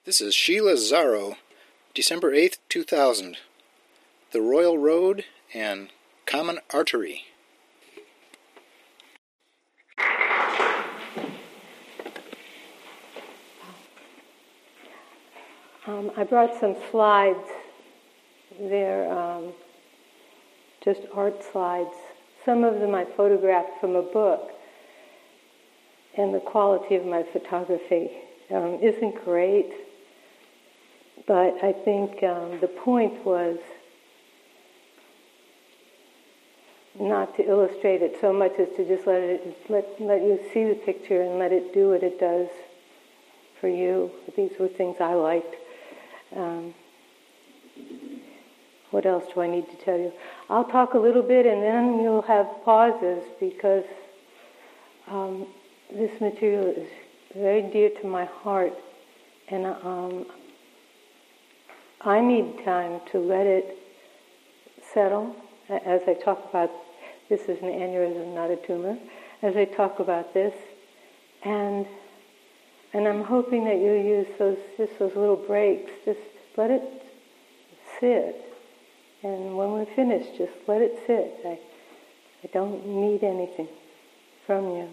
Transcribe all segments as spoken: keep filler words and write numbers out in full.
This is Sheila Zaro, December eighth, two thousand. The Royal Road and Common Artery. Um, I brought some slides. They're um, just art slides. Some of them I photographed from a book, and the quality of my photography um, isn't great, but I think um, the point was not to illustrate it so much as to just let it let let you see the picture and let it do what it does for you. These were things I liked. Um, what else do I need to tell you? I'll talk a little bit and then you'll have pauses because um, this material is very dear to my heart, and um, I need time to let it settle. As I talk about, this is an aneurysm, not a tumor. As I talk about this, and and I'm hoping that you'll use those just those little breaks. Just let it sit, and when we're finished, just let it sit. I I don't need anything from you.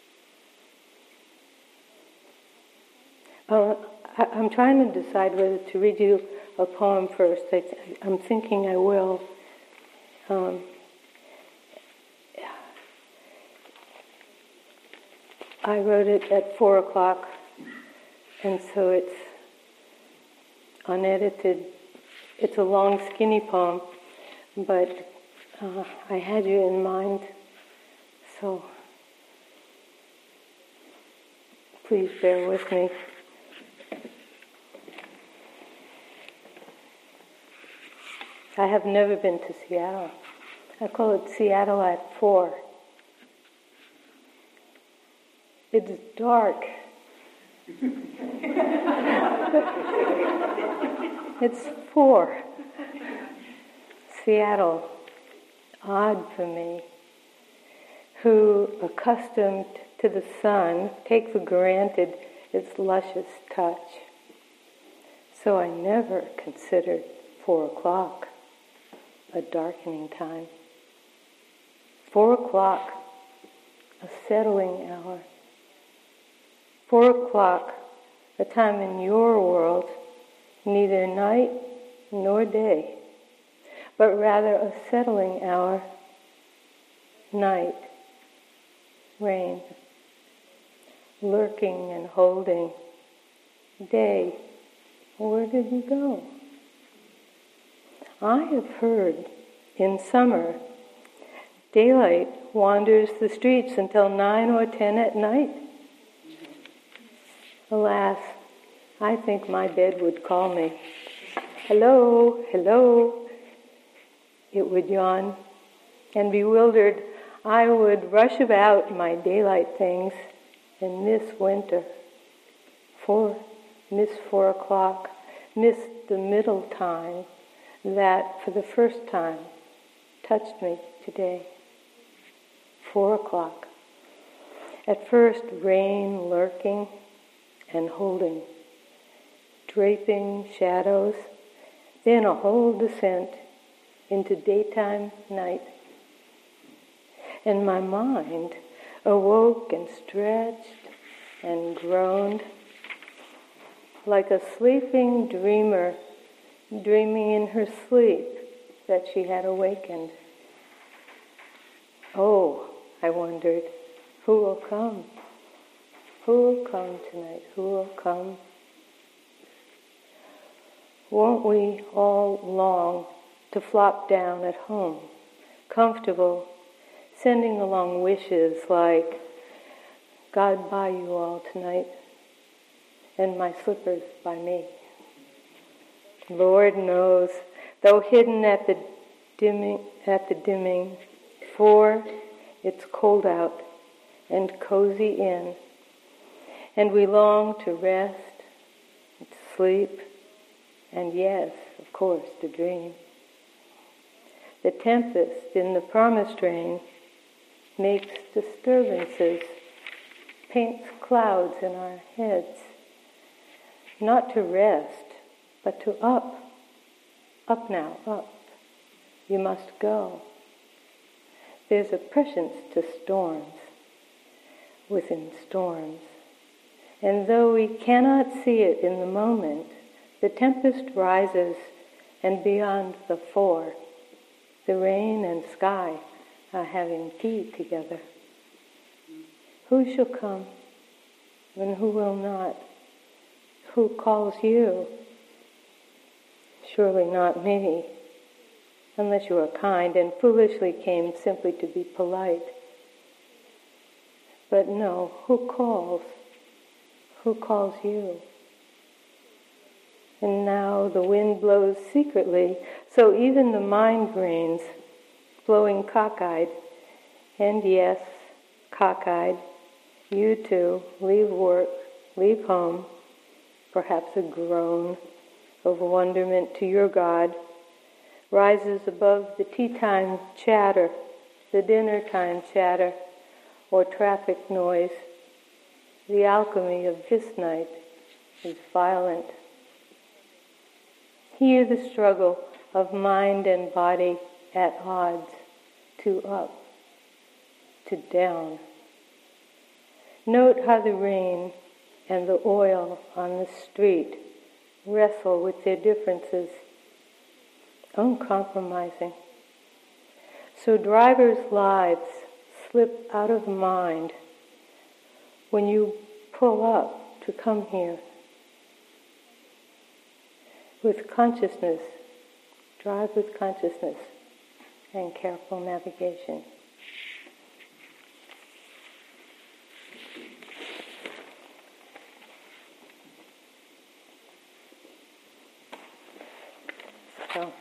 Uh, I, I'm trying to decide whether to read you a poem first. I, I'm thinking I will. Um, I wrote it at four o'clock, and so it's unedited. It's a long, skinny poem, but uh, I had you in mind, so please bear with me. I have never been to Seattle. I call it Seattle at four. It's dark. It's four. Seattle, odd for me, who, accustomed to the sun, take for granted its luscious touch. So I never considered four o'clock a darkening time. Four o'clock, a settling hour. Four o'clock, a time in your world, neither night nor day, but rather a settling hour, night, rain, lurking and holding, day, where did you go? I have heard in summer, daylight wanders the streets until nine or ten at night. Alas, I think my bed would call me. Hello, hello. It would yawn, and bewildered, I would rush about my daylight things and miss winter. Four, miss four o'clock, miss the middle time that, for the first time, touched me today. Four o'clock. At first, rain lurking and holding, draping shadows, then a whole descent into daytime night. And my mind awoke and stretched and groaned like a sleeping dreamer dreaming in her sleep that she had awakened. Oh, I wondered, who will come? Who will come tonight? Who will come? Won't we all long to flop down at home, comfortable, sending along wishes like, God by you all tonight, and my slippers by me. Lord knows, though hidden at the dimming, at the dimming, for it's cold out and cozy in, and we long to rest and to sleep, and yes, of course, to dream. The tempest in the promised rain makes disturbances, paints clouds in our heads, not to rest, but to up. Up now, up. You must go. There's a prescience to storms, within storms. And though we cannot see it in the moment, the tempest rises, and beyond the four, the rain and sky are having tea together. Who shall come, and who will not? Who calls you? Surely not me, unless you are kind and foolishly came simply to be polite. But no, who calls? Who calls you? And now the wind blows secretly, so even the mind reigns, blowing cockeyed. And yes, cockeyed, you too, leave work, leave home, perhaps a groan of wonderment to your God rises above the tea time chatter, the dinner time chatter, or traffic noise. The alchemy of this night is violent. Hear the struggle of mind and body at odds, to up, to down. Note how the rain and the oil on the street wrestle with their differences, uncompromising. So drivers' lives slip out of mind when you pull up to come here. With consciousness, drive with consciousness and careful navigation. So,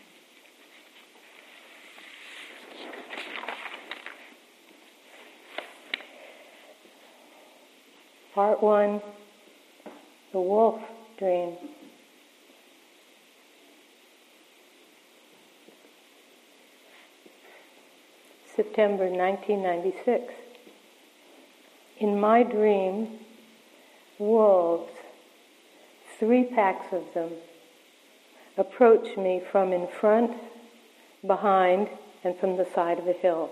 part one, the wolf dream. September nineteen ninety-six. In my dream, wolves, three packs of them, approach me from in front, behind, and from the side of a hill.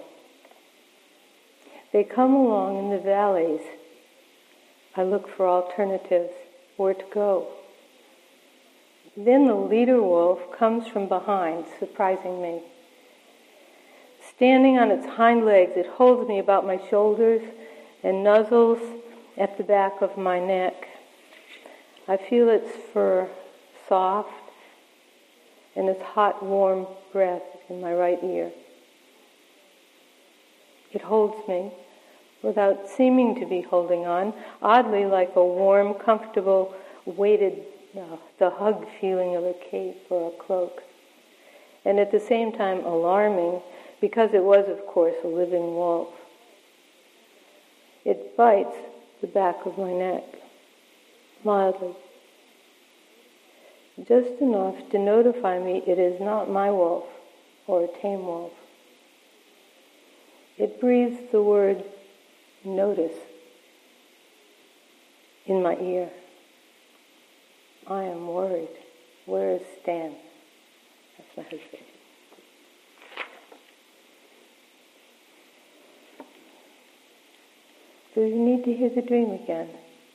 They come along in the valleys. I look for alternatives, where to go. Then the leader wolf comes from behind, surprising me. Standing on its hind legs, it holds me about my shoulders and nuzzles at the back of my neck. I feel its fur soft and its hot, warm breath in my right ear. It holds me without seeming to be holding on, oddly like a warm, comfortable, weighted, uh, the hug feeling of a cape or a cloak. And at the same time alarming, because it was, of course, a living wolf. It bites the back of my neck, mildly, just enough to notify me it is not my wolf or a tame wolf. It breathes the word notice in my ear. I am worried. Where is Stan? That's my husband. Do you need to hear the dream again?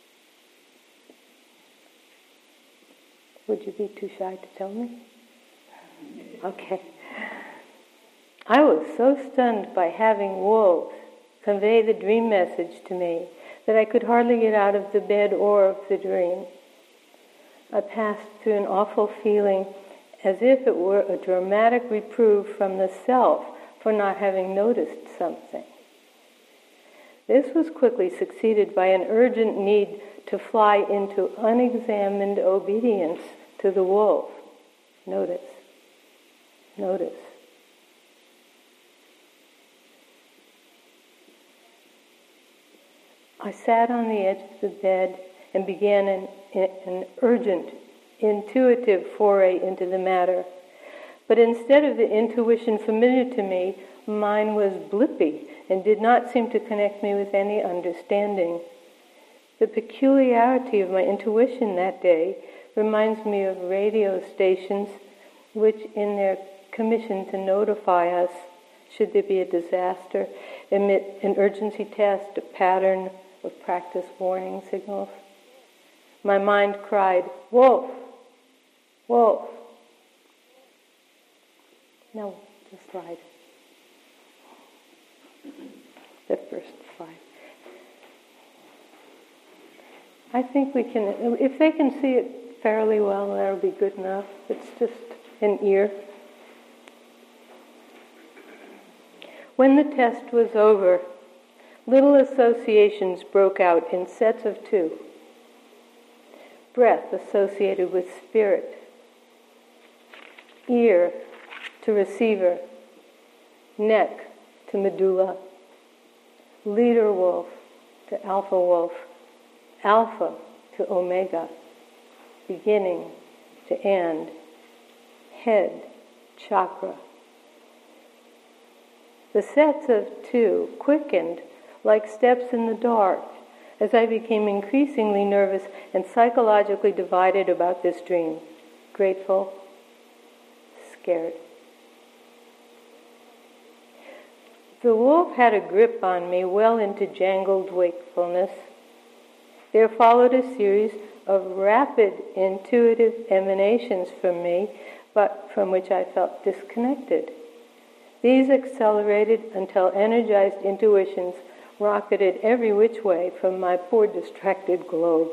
Would you be too shy to tell me? Okay. I was so stunned by having wolves convey the dream message to me that I could hardly get out of the bed or of the dream. I passed through an awful feeling as if it were a dramatic reproof from the self for not having noticed something. This was quickly succeeded by an urgent need to fly into unexamined obedience to the wolf. Notice. Notice. I sat on the edge of the bed and began an, an urgent, intuitive foray into the matter. But instead of the intuition familiar to me, mine was blippy and did not seem to connect me with any understanding. The peculiarity of my intuition that day reminds me of radio stations which, in their commission to notify us should there be a disaster, emit an urgency test, a pattern of practice warning signals. My mind cried, "Wolf! Wolf!" No, the slide. The first slide. I think we can, if they can see it fairly well, that'll be good enough. It's just an ear. When the test was over, little associations broke out in sets of two. Breath associated with spirit, ear to receiver, neck to medulla, leader wolf to alpha wolf, alpha to omega, beginning to end, head, chakra. The sets of two quickened like steps in the dark as I became increasingly nervous and psychologically divided about this dream. Grateful, scared. The wolf had a grip on me well into jangled wakefulness. There followed a series of rapid intuitive emanations from me, but from which I felt disconnected. These accelerated until energized intuitions rocketed every which way from my poor distracted globe.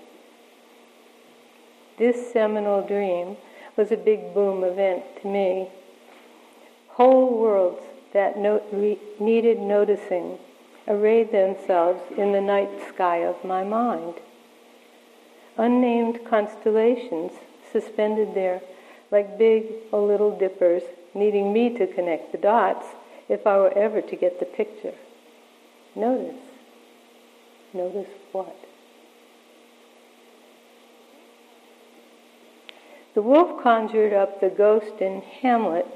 This seminal dream was a big boom event to me. Whole worlds that no- re- needed noticing arrayed themselves in the night sky of my mind. Unnamed constellations suspended there like big or little dippers, needing me to connect the dots if I were ever to get the picture. Notice. Notice what? The wolf conjured up the ghost in Hamlet,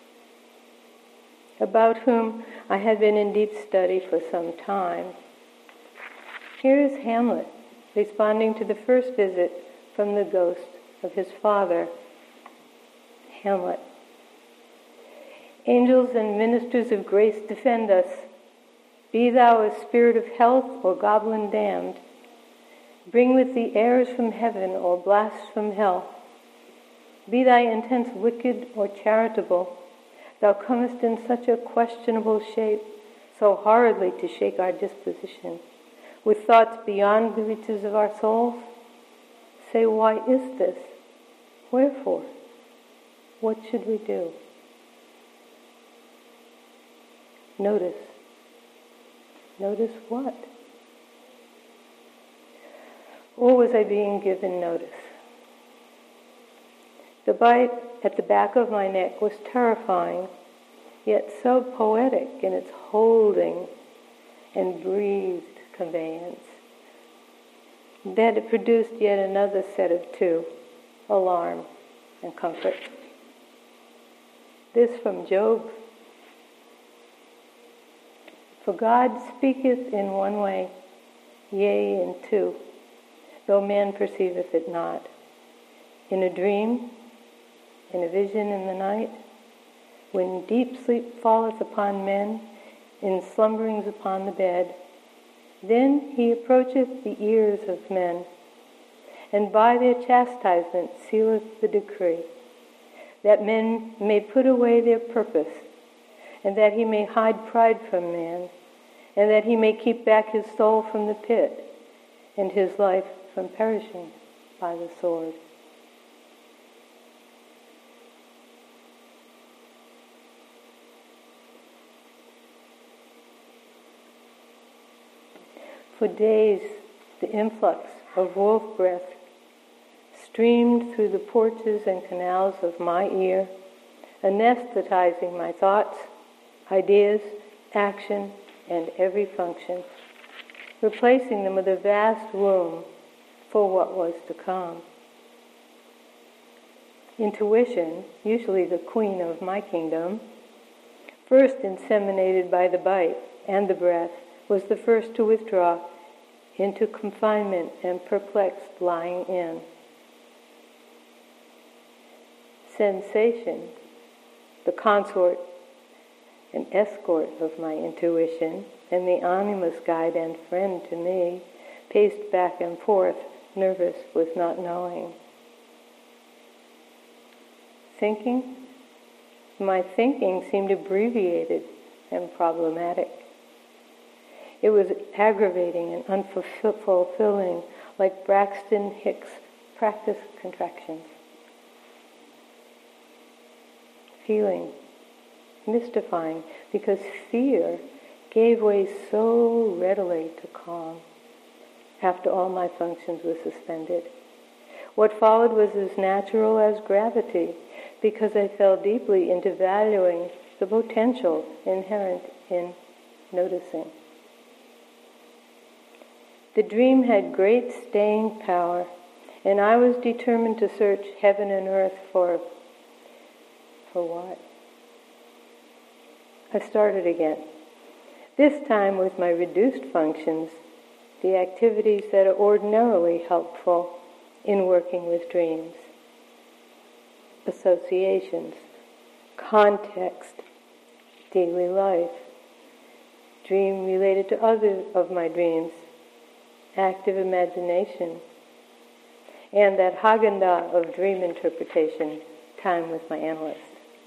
about whom I had been in deep study for some time. Here is Hamlet responding to the first visit from the ghost of his father. Hamlet. Angels and ministers of grace defend us. Be thou a spirit of health or goblin damned. Bring with thee airs from heaven or blasts from hell. Be thy intents wicked or charitable. Thou comest in such a questionable shape, so horridly to shake our disposition, with thoughts beyond the reaches of our souls. Say, why is this? Wherefore? What should we do? Notice. Notice what? Or was I being given notice? The bite at the back of my neck was terrifying, yet so poetic in its holding and breathed conveyance that it produced yet another set of two, alarm and comfort. This from Job. For God speaketh in one way, yea, in two, though man perceiveth it not. In a dream, in a vision in the night, when deep sleep falleth upon men, in slumberings upon the bed, then he approacheth the ears of men, and by their chastisement sealeth the decree, that men may put away their purpose, and that he may hide pride from man, and that he may keep back his soul from the pit, and his life from perishing by the sword. For days, the influx of wolf breath streamed through the porches and canals of my ear, anesthetizing my thoughts, ideas, action, and every function, replacing them with a vast womb for what was to come. Intuition, usually the queen of my kingdom, first inseminated by the bite and the breath, was the first to withdraw into confinement and perplexed lying in. Sensation, the consort and escort of my intuition, and the animus guide and friend to me, paced back and forth, nervous with not knowing. Thinking? My thinking seemed abbreviated and problematic. It was aggravating and unfulfilling, like Braxton Hicks' practice contractions. Feeling, mystifying, because fear gave way so readily to calm after all my functions were suspended. What followed was as natural as gravity, because I fell deeply into valuing the potential inherent in noticing. The dream had great staying power, and I was determined to search heaven and earth for, for what? I started again, this time with my reduced functions, the activities that are ordinarily helpful in working with dreams. Associations, context, daily life, dream related to other of my dreams, active imagination, and that Haagen-Dazs of dream interpretation, time with my analyst.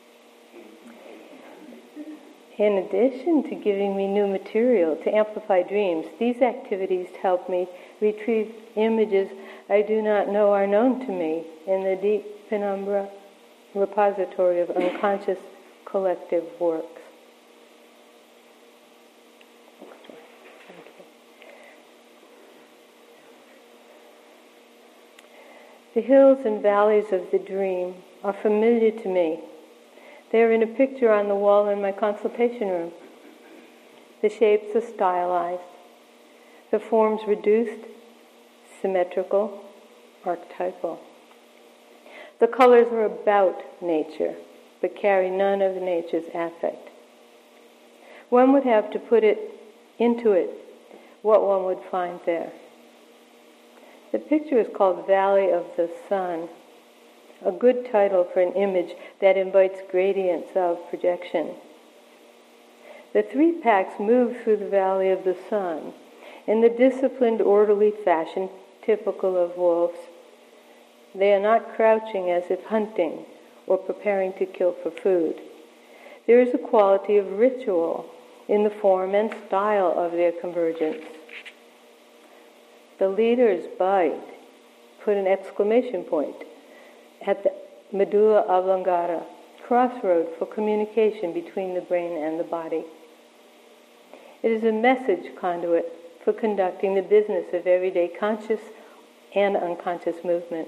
In addition to giving me new material to amplify dreams, these activities help me retrieve images I do not know are known to me in the deep penumbra repository of unconscious collective works. The hills and valleys of the dream are familiar to me. They are in a picture on the wall in my consultation room. The shapes are stylized, the forms reduced, symmetrical, archetypal. The colors are about nature, but carry none of nature's affect. One would have to put it into it, what one would find there. The picture is called Valley of the Sun, a good title for an image that invites gradients of projection. The three packs move through the Valley of the Sun in the disciplined, orderly fashion typical of wolves. They are not crouching as if hunting or preparing to kill for food. There is a quality of ritual in the form and style of their convergence. The leaders bite, put an exclamation point, at the medulla oblongata, crossroad for communication between the brain and the body. It is a message conduit for conducting the business of everyday conscious and unconscious movement.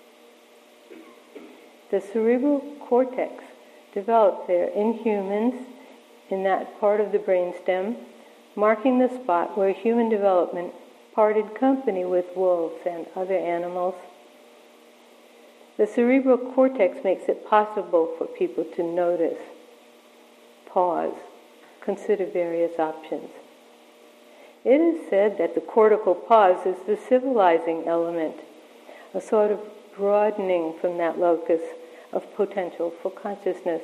The cerebral cortex developed there in humans, in that part of the brainstem, marking the spot where human development parted company with wolves and other animals. The cerebral cortex makes it possible for people to notice, pause, consider various options. It is said that the cortical pause is the civilizing element, a sort of broadening from that locus of potential for consciousness.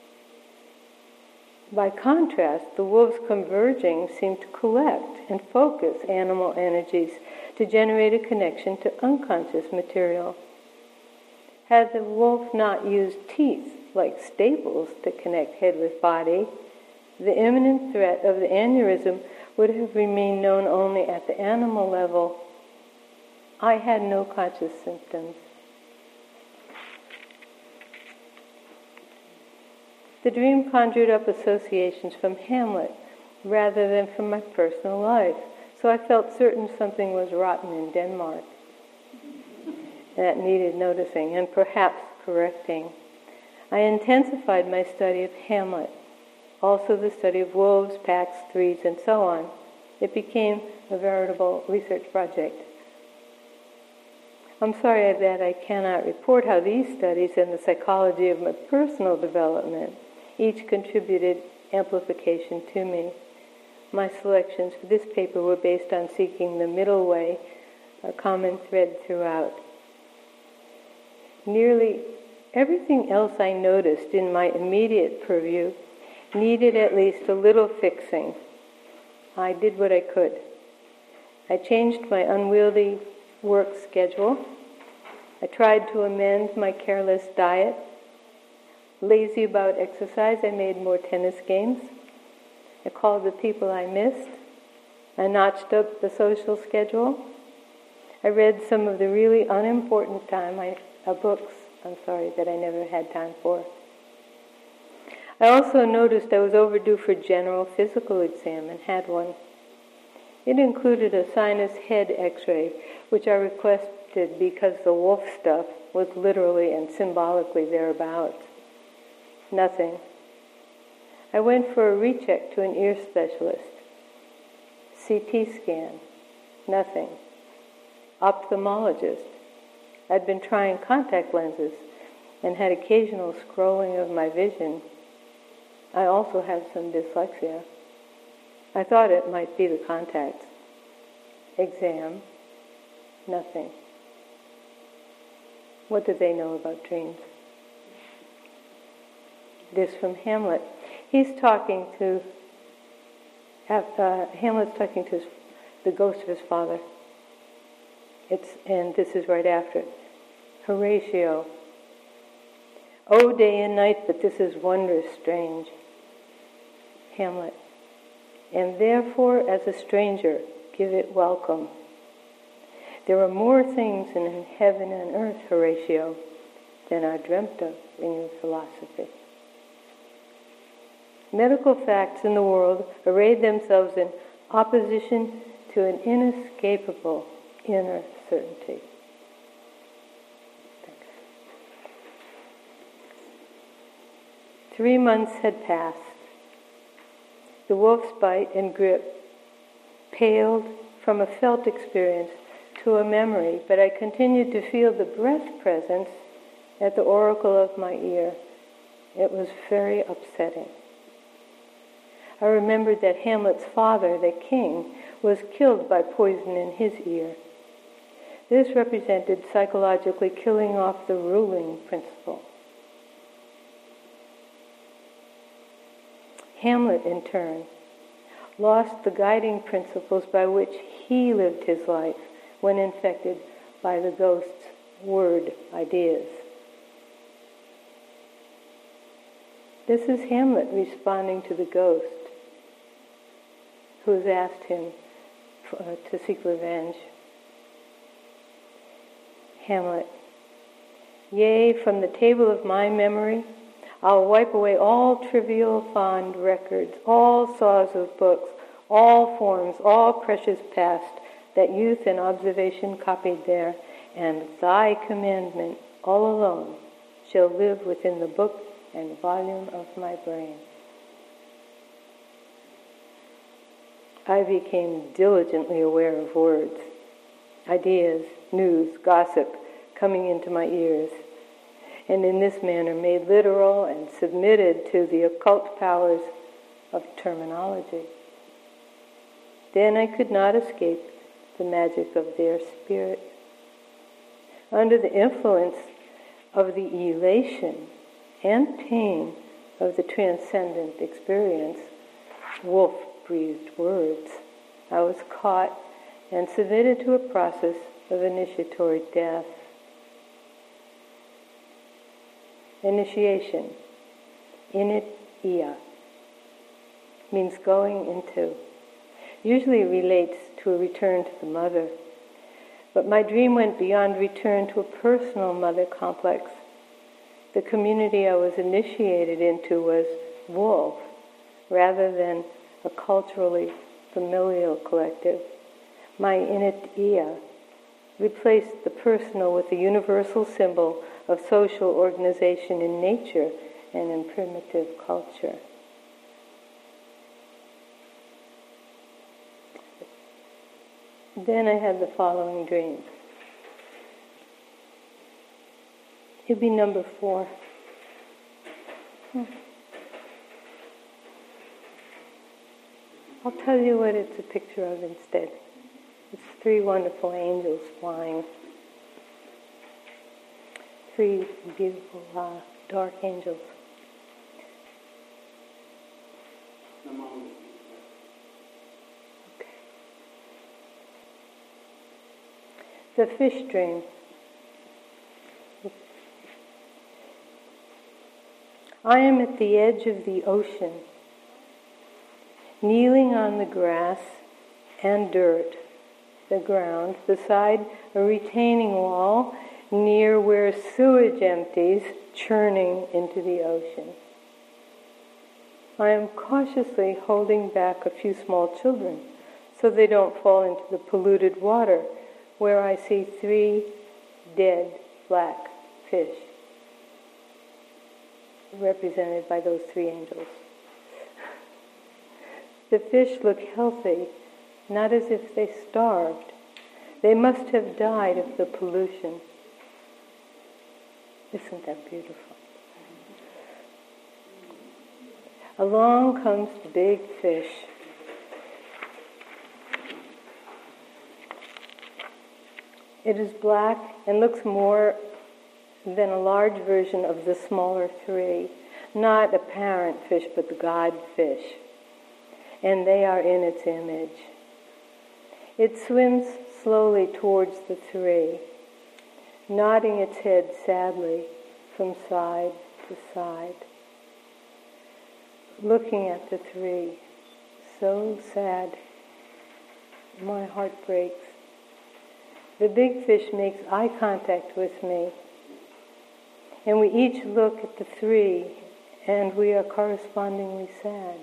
By contrast, the wolves converging seem to collect and focus animal energies to generate a connection to unconscious material. Had the wolf not used teeth like staples to connect head with body, the imminent threat of the aneurysm would have remained known only at the animal level. I had no conscious symptoms. The dream conjured up associations from Hamlet rather than from my personal life, so I felt certain something was rotten in Denmark that needed noticing and perhaps correcting. I intensified my study of Hamlet, also the study of wolves, packs, threes, and so on. It became a veritable research project. I'm sorry that I cannot report how these studies and the psychology of my personal development each contributed amplification to me. my selections for this paper were based on seeking the middle way, a common thread throughout. Nearly everything else I noticed in my immediate purview needed at least a little fixing. I did what I could. I changed my unwieldy work schedule. I tried to amend my careless diet. Lazy about exercise, I made more tennis games. I called the people I missed. I notched up the social schedule. I read some of the really unimportant time I, uh, books, I'm sorry, that I never had time for. I also noticed I was overdue for general physical exam and had one. It included a sinus head x-ray, which I requested because the wolf stuff was literally and symbolically thereabouts. Nothing. I went for a recheck to an ear specialist. C T scan. Nothing. Ophthalmologist. I'd been trying contact lenses and had occasional scrolling of my vision. I also have some dyslexia. I thought it might be the contacts. Exam. Nothing. What do they know about dreams? This from Hamlet. He's talking to, uh, Hamlet's talking to his, the ghost of his father. It's, and this is right after it. Horatio. Oh, day and night, but this is wondrous strange. Hamlet. And therefore, as a stranger, give it welcome. There are more things in heaven and earth, Horatio, than are dreamt of in your philosophy. Medical facts in the world arrayed themselves in opposition to an inescapable inner certainty. Thanks. Three months had passed. The wolf's bite and grip paled from a felt experience to a memory, but I continued to feel the breath presence at the oracle of my ear. It was very upsetting. I remembered that Hamlet's father, the king, was killed by poison in his ear. This represented psychologically killing off the ruling principle. Hamlet, in turn, lost the guiding principles by which he lived his life when infected by the ghost's word ideas. This is Hamlet responding to the ghost, who has asked him for, uh, to seek revenge. Hamlet. Yea, from the table of my memory, I'll wipe away all trivial fond records, all saws of books, all forms, all precious past, that youth and observation copied there, and thy commandment, all alone, shall live within the book and volume of my brain. I became diligently aware of words, ideas, news, gossip coming into my ears, and in this manner made literal and submitted to the occult powers of terminology. Then I could not escape the magic of their spirit. Under the influence of the elation and pain of the transcendent experience, wolf-breathed words, I was caught and submitted to a process of initiatory death. Initiation, init-ia, means going into. Usually relates to a return to the mother. But my dream went beyond return to a personal mother complex. The community I was initiated into was wolf, rather than a culturally familial collective. My init-ia replaced the personal with the universal symbol of social organization in nature and in primitive culture. Then I had the following dream. It'd be number four. Hmm. I'll tell you what it's a picture of instead. It's three wonderful angels flying. Three beautiful uh, dark angels. Okay. The fish dream. I am at the edge of the ocean, kneeling on the grass and dirt, the ground, beside a retaining wall near where sewage empties, churning into the ocean. I am cautiously holding back a few small children so they don't fall into the polluted water, where I see three dead black fish, represented by those three angels. The fish look healthy, not as if they starved. They must have died of the pollution. Isn't that beautiful? Along comes the big fish. It is black and looks more than a large version of the smaller three, not a parent fish, but the god fish. And they are in its image. It swims slowly towards the three, nodding its head sadly from side to side, looking at the three, so sad. My heart breaks. The big fish makes eye contact with me, and we each look at the three, and we are correspondingly sad.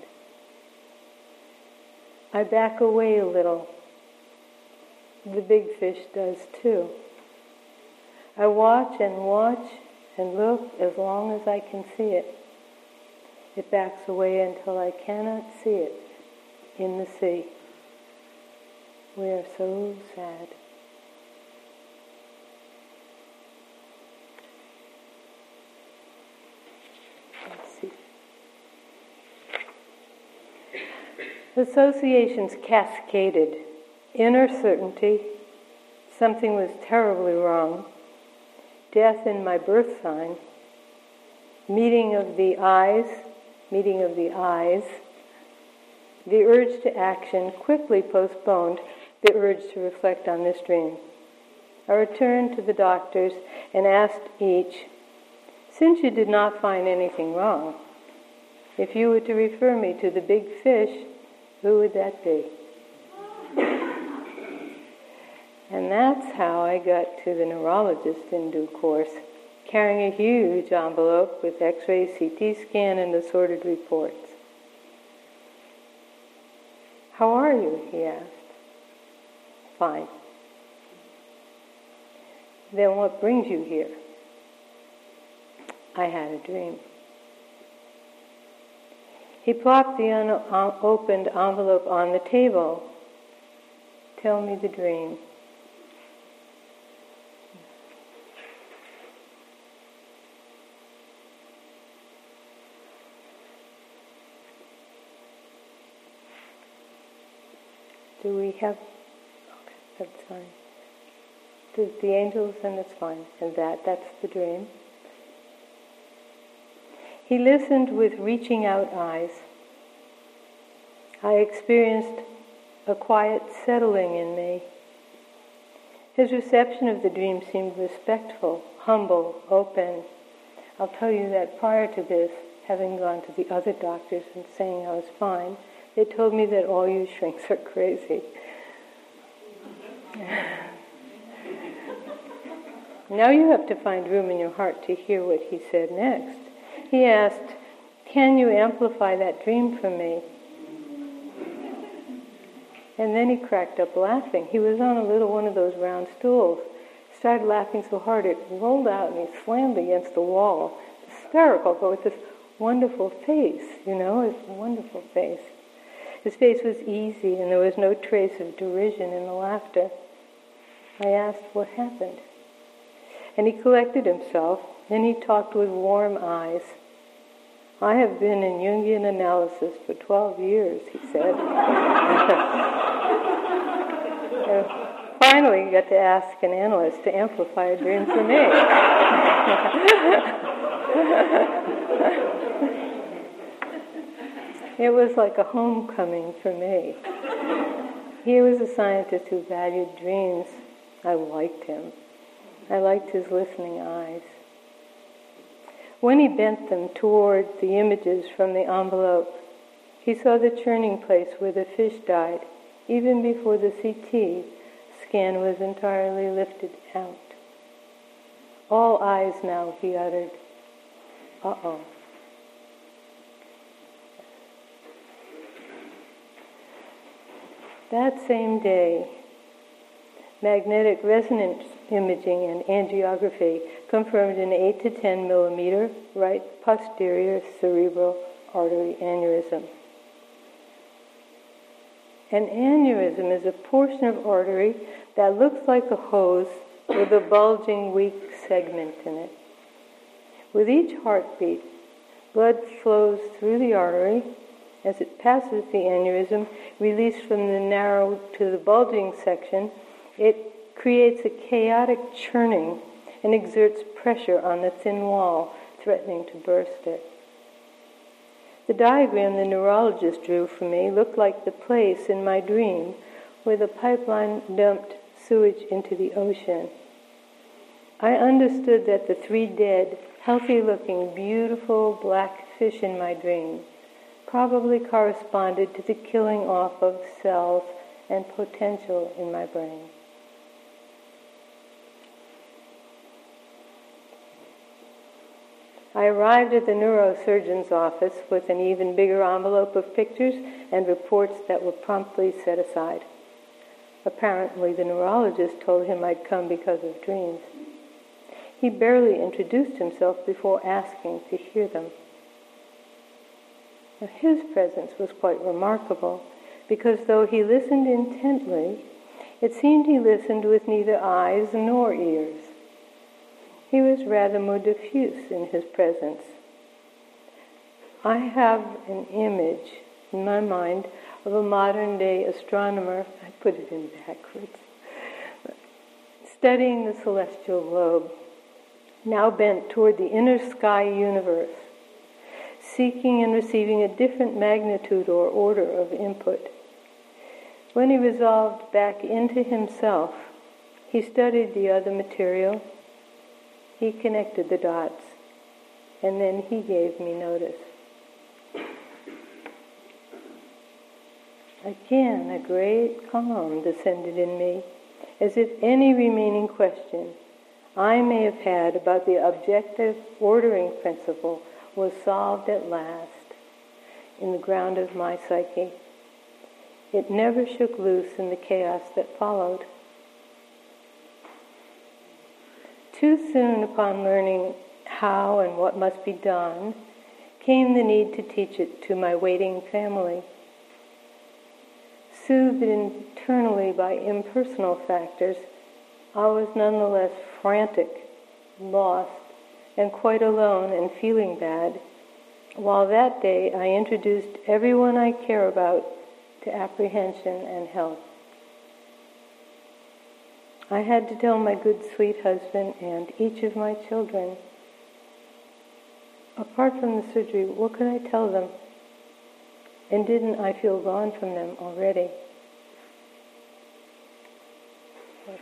I back away a little. The big fish does too. I watch and watch and look as long as I can see it. It backs away until I cannot see it in the sea. We are so sad. Let's see. Associations cascaded. Inner certainty, something was terribly wrong. Death in my birth sign. Meeting of the eyes, meeting of the eyes. The urge to action quickly postponed the urge to reflect on this dream. I returned to the doctors and asked each, since you did not find anything wrong, if you were to refer me to the big fish, who would that be? And that's how I got to the neurologist in due course, carrying a huge envelope with x-ray, C T scan, and assorted reports. How are you? He asked. Fine. Then what brings you here? I had a dream. He plopped the unopened envelope on the table. Tell me the dream. Do we have, okay, that's fine. The, the angels, and that's fine. And that, that's the dream. He listened with reaching out eyes. I experienced a quiet settling in me. His reception of the dream seemed respectful, humble, open. I'll tell you that prior to this, having gone to the other doctors and saying I was fine, they told me that all you shrinks are crazy. Now you have to find room in your heart to hear what he said next. He asked, can you amplify that dream for me? And then he cracked up laughing. He was on a little one of those round stools. Started laughing so hard it rolled out and he slammed against the wall. Hysterical, but with this wonderful face, you know, his wonderful face. His face was easy and there was no trace of derision in the laughter. I asked what happened. And he collected himself. Then he talked with warm eyes. I have been in Jungian analysis for twelve years, he said. Finally, you got to ask an analyst to amplify a dream for me. It was like a homecoming for me. He was a scientist who valued dreams. I liked him. I liked his listening eyes. When he bent them toward the images from the envelope, he saw the churning place where the fish died, even before the C T scan was entirely lifted out. All eyes now, he uttered. Uh-oh. That same day, magnetic resonance imaging and angiography confirmed an eight to ten millimeter right posterior cerebral artery aneurysm. An aneurysm is a portion of artery that looks like a hose with a bulging weak segment in it. With each heartbeat, blood flows through the artery. As it passes the aneurysm, released from the narrow to the bulging section, it creates a chaotic churning and exerts pressure on the thin wall, threatening to burst it. The diagram the neurologist drew for me looked like the place in my dream where the pipeline dumped sewage into the ocean. I understood that the three dead, healthy-looking, beautiful black fish in my dream probably corresponded to the killing off of cells and potential in my brain. I arrived at the neurosurgeon's office with an even bigger envelope of pictures and reports that were promptly set aside. Apparently, the neurologist told him I'd come because of dreams. He barely introduced himself before asking to hear them. Now, his presence was quite remarkable, because though he listened intently, it seemed he listened with neither eyes nor ears. He was rather more diffuse in his presence. I have an image in my mind of a modern-day astronomer, I put it in backwards, studying the celestial globe, now bent toward the inner sky universe, seeking and receiving a different magnitude or order of input. When he resolved back into himself, he studied the other material, he connected the dots, and then he gave me notice. Again, a great calm descended in me, as if any remaining question I may have had about the objective ordering principle was solved at last in the ground of my psyche. It never shook loose in the chaos that followed. Too soon upon learning how and what must be done came the need to teach it to my waiting family. Soothed internally by impersonal factors, I was nonetheless frantic, lost, and quite alone and feeling bad, while that day I introduced everyone I care about to apprehension and help. I had to tell my good, sweet husband and each of my children. Apart from the surgery, what could I tell them? And didn't I feel gone from them already? Yes.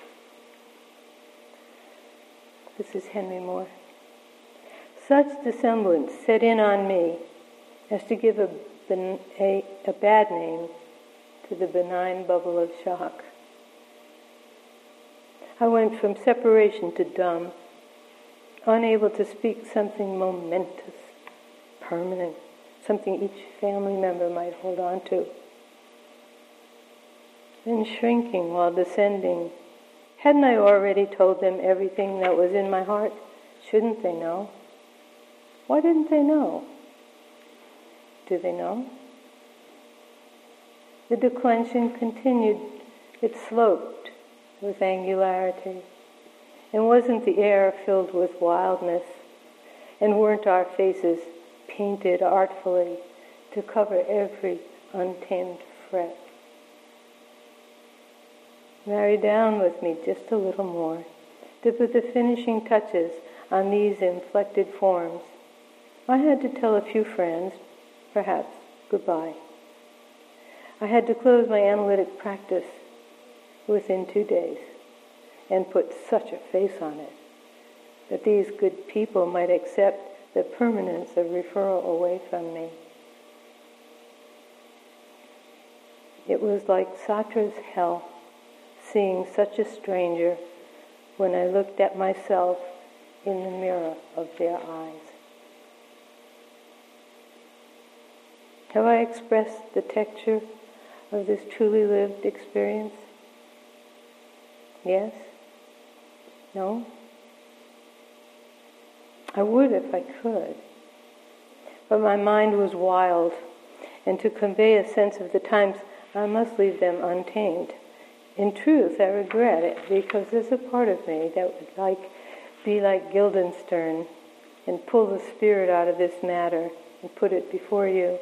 This is Henry Moore. Such dissemblance set in on me as to give a, a, a bad name to the benign bubble of shock. I went from separation to dumb, unable to speak something momentous, permanent, something each family member might hold on to. Then shrinking while descending. Hadn't I already told them everything that was in my heart? Shouldn't they know? Why didn't they know? Do they know? The declension continued. It sloped with angularity. And wasn't the air filled with wildness? And weren't our faces painted artfully to cover every untamed fret. Marry down with me just a little more, to put the finishing touches on these inflected forms. I had to tell a few friends, perhaps, goodbye. I had to close my analytic practice within two days and put such a face on it that these good people might accept the permanence of referral away from me. It was like Satra's hell, seeing such a stranger when I looked at myself in the mirror of their eyes. Have I expressed the texture of this truly lived experience? Yes? No? I would if I could. But my mind was wild, and to convey a sense of the times, I must leave them untamed. In truth, I regret it, because there's a part of me that would like be like Guildenstern and pull the spirit out of this matter and put it before you.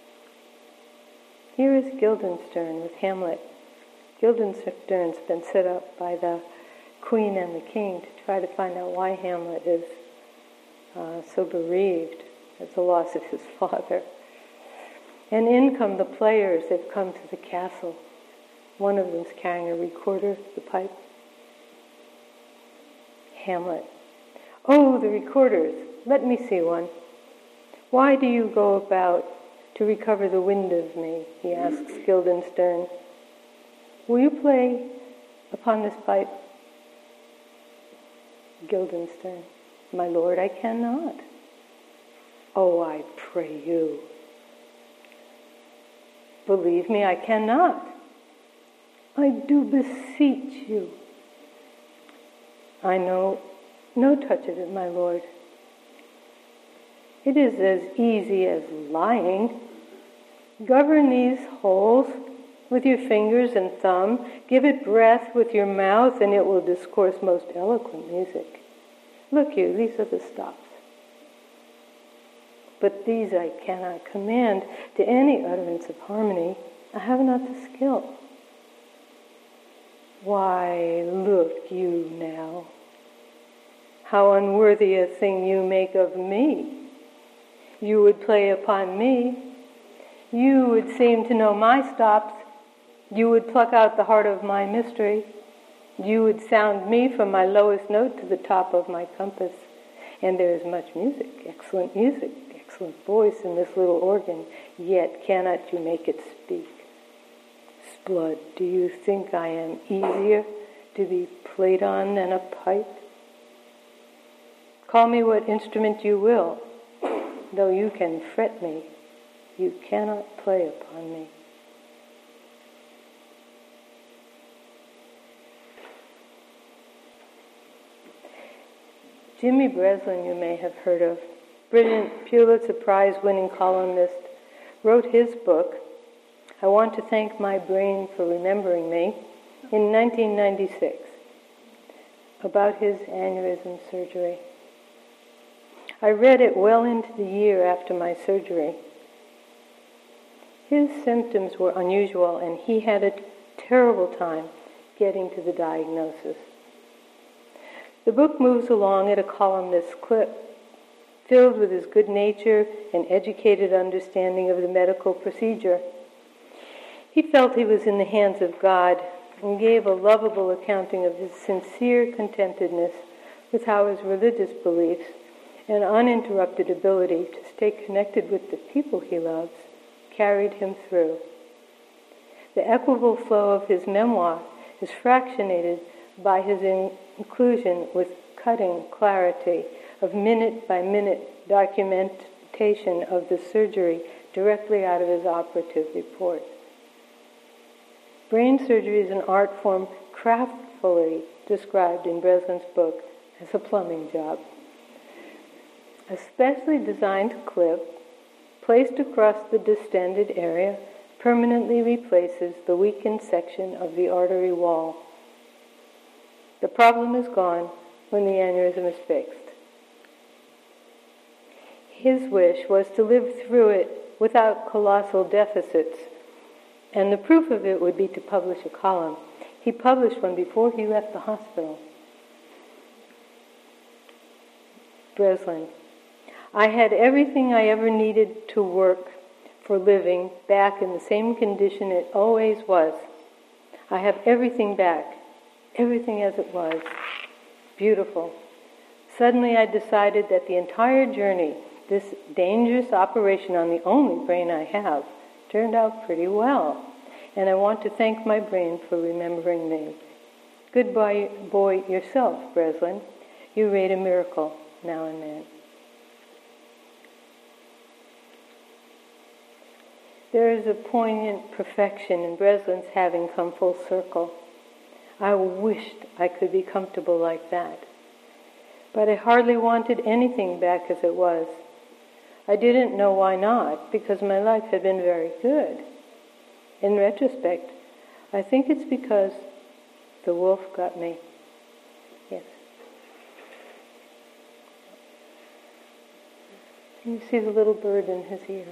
Here is Guildenstern with Hamlet. Guildenstern's been set up by the Queen and the King to try to find out why Hamlet is uh, so bereaved at the loss of his father. And in come the players. They've come to the castle. One of them's carrying a recorder, the pipe. Hamlet. Oh, the recorders. Let me see one. Why do you go about to recover the wind of me? He asks Guildenstern. Will you play upon this pipe? Guildenstern. My lord, I cannot. Oh, I pray you. Believe me, I cannot. I do beseech you. I know no touch of it, my lord. It is as easy as lying. Govern these holes with your fingers and thumb. Give it breath with your mouth, and it will discourse most eloquent music. Look you, these are the stops. But these I cannot command to any utterance of harmony. I have not the skill. Why, look you now, how unworthy a thing you make of me. You would play upon me. You would seem to know my stops. You would pluck out the heart of my mystery. You would sound me from my lowest note to the top of my compass. And there is much music, excellent music, excellent voice in this little organ, yet cannot you make it speak. Blood, do you think I am easier to be played on than a pipe? Call me what instrument you will, though you can fret me, you cannot play upon me. Jimmy Breslin, you may have heard of, brilliant Pulitzer Prize-winning columnist, wrote his book, I Want to Thank My Brain for Remembering Me, in nineteen ninety-six, about his aneurysm surgery. I read it well into the year after my surgery. His symptoms were unusual, and he had a terrible time getting to the diagnosis. The book moves along at a columnist's clip, filled with his good nature and educated understanding of the medical procedure. He felt he was in the hands of God and gave a lovable accounting of his sincere contentedness with how his religious beliefs and uninterrupted ability to stay connected with the people he loves carried him through. The equable flow of his memoir is fractionated by his inclusion with cutting clarity of minute-by-minute documentation of the surgery directly out of his operative report. Brain surgery is an art form craftfully described in Breslin's book as a plumbing job. A specially designed clip placed across the distended area permanently replaces the weakened section of the artery wall. The problem is gone when the aneurysm is fixed. His wish was to live through it without colossal deficits, and the proof of it would be to publish a column. He published one before he left the hospital. Breslin. I had everything I ever needed to work for living back in the same condition it always was. I have everything back, everything as it was. Beautiful. Suddenly I decided that the entire journey, this dangerous operation on the only brain I have, turned out pretty well. And I want to thank my brain for remembering me. Goodbye, boy, yourself, Breslin. You rate a miracle now and then. There is a poignant perfection in Breslin's having come full circle. I wished I could be comfortable like that. But I hardly wanted anything back as it was. I didn't know why not, because my life had been very good. In retrospect, I think it's because the wolf got me. Yes. Can you see the little bird in his ear?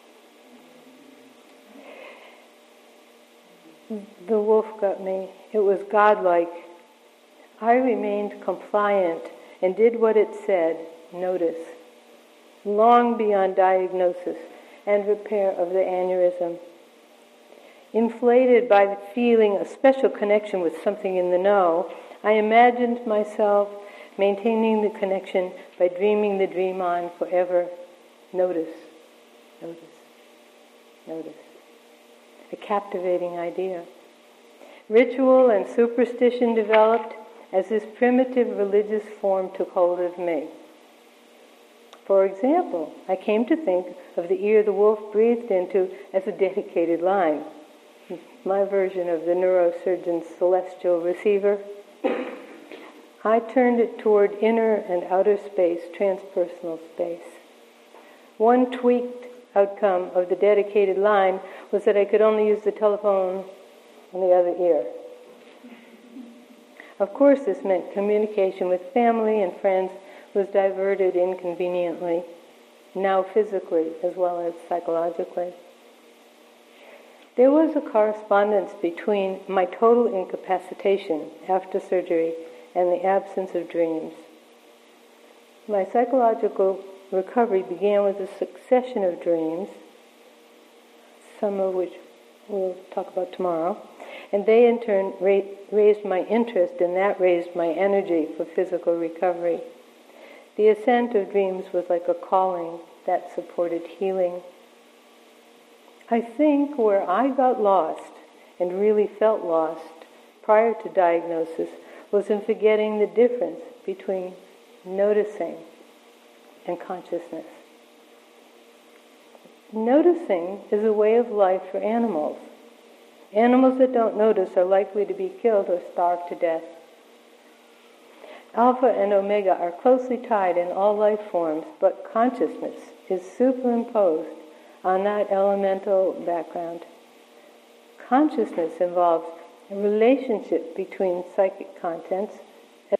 The wolf got me. It was godlike. I remained compliant and did what it said, notice, long beyond diagnosis and repair of the aneurysm. Inflated by the feeling of special connection with something in the know, I imagined myself maintaining the connection by dreaming the dream on forever. Notice, notice, notice. A captivating idea. Ritual and superstition developed as this primitive religious form took hold of me. For example, I came to think of the ear the wolf breathed into as a dedicated line, my version of the neurosurgeon's celestial receiver. I turned it toward inner and outer space, transpersonal space. One tweaked outcome of the dedicated line was that I could only use the telephone on the other ear. Of course, this meant communication with family and friends was diverted inconveniently, now physically as well as psychologically. There was a correspondence between my total incapacitation after surgery and the absence of dreams. My psychological recovery began with a succession of dreams, some of which we'll talk about tomorrow, and they in turn ra- raised my interest, and that raised my energy for physical recovery. The ascent of dreams was like a calling that supported healing. I think where I got lost, and really felt lost, prior to diagnosis, was in forgetting the difference between noticing and consciousness. Noticing is a way of life for animals. Animals that don't notice are likely to be killed or starved to death. Alpha and omega are closely tied in all life forms, but consciousness is superimposed on that elemental background. Consciousness involves a relationship between psychic contents at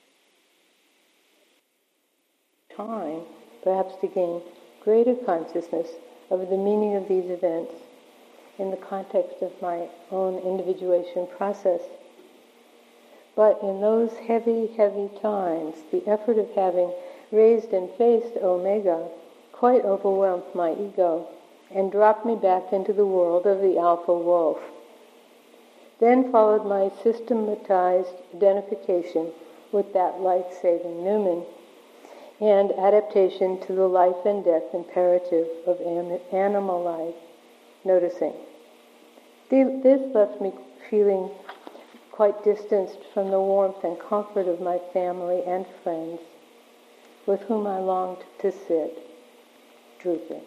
time, perhaps to gain greater consciousness of the meaning of these events in the context of my own individuation process. But in those heavy, heavy times, the effort of having raised and faced Omega quite overwhelmed my ego and dropped me back into the world of the alpha wolf. Then followed my systematized identification with that life-saving Newman and adaptation to the life and death imperative of am- animal life, noticing. This left me feeling quite distanced from the warmth and comfort of my family and friends with whom I longed to sit, drooping.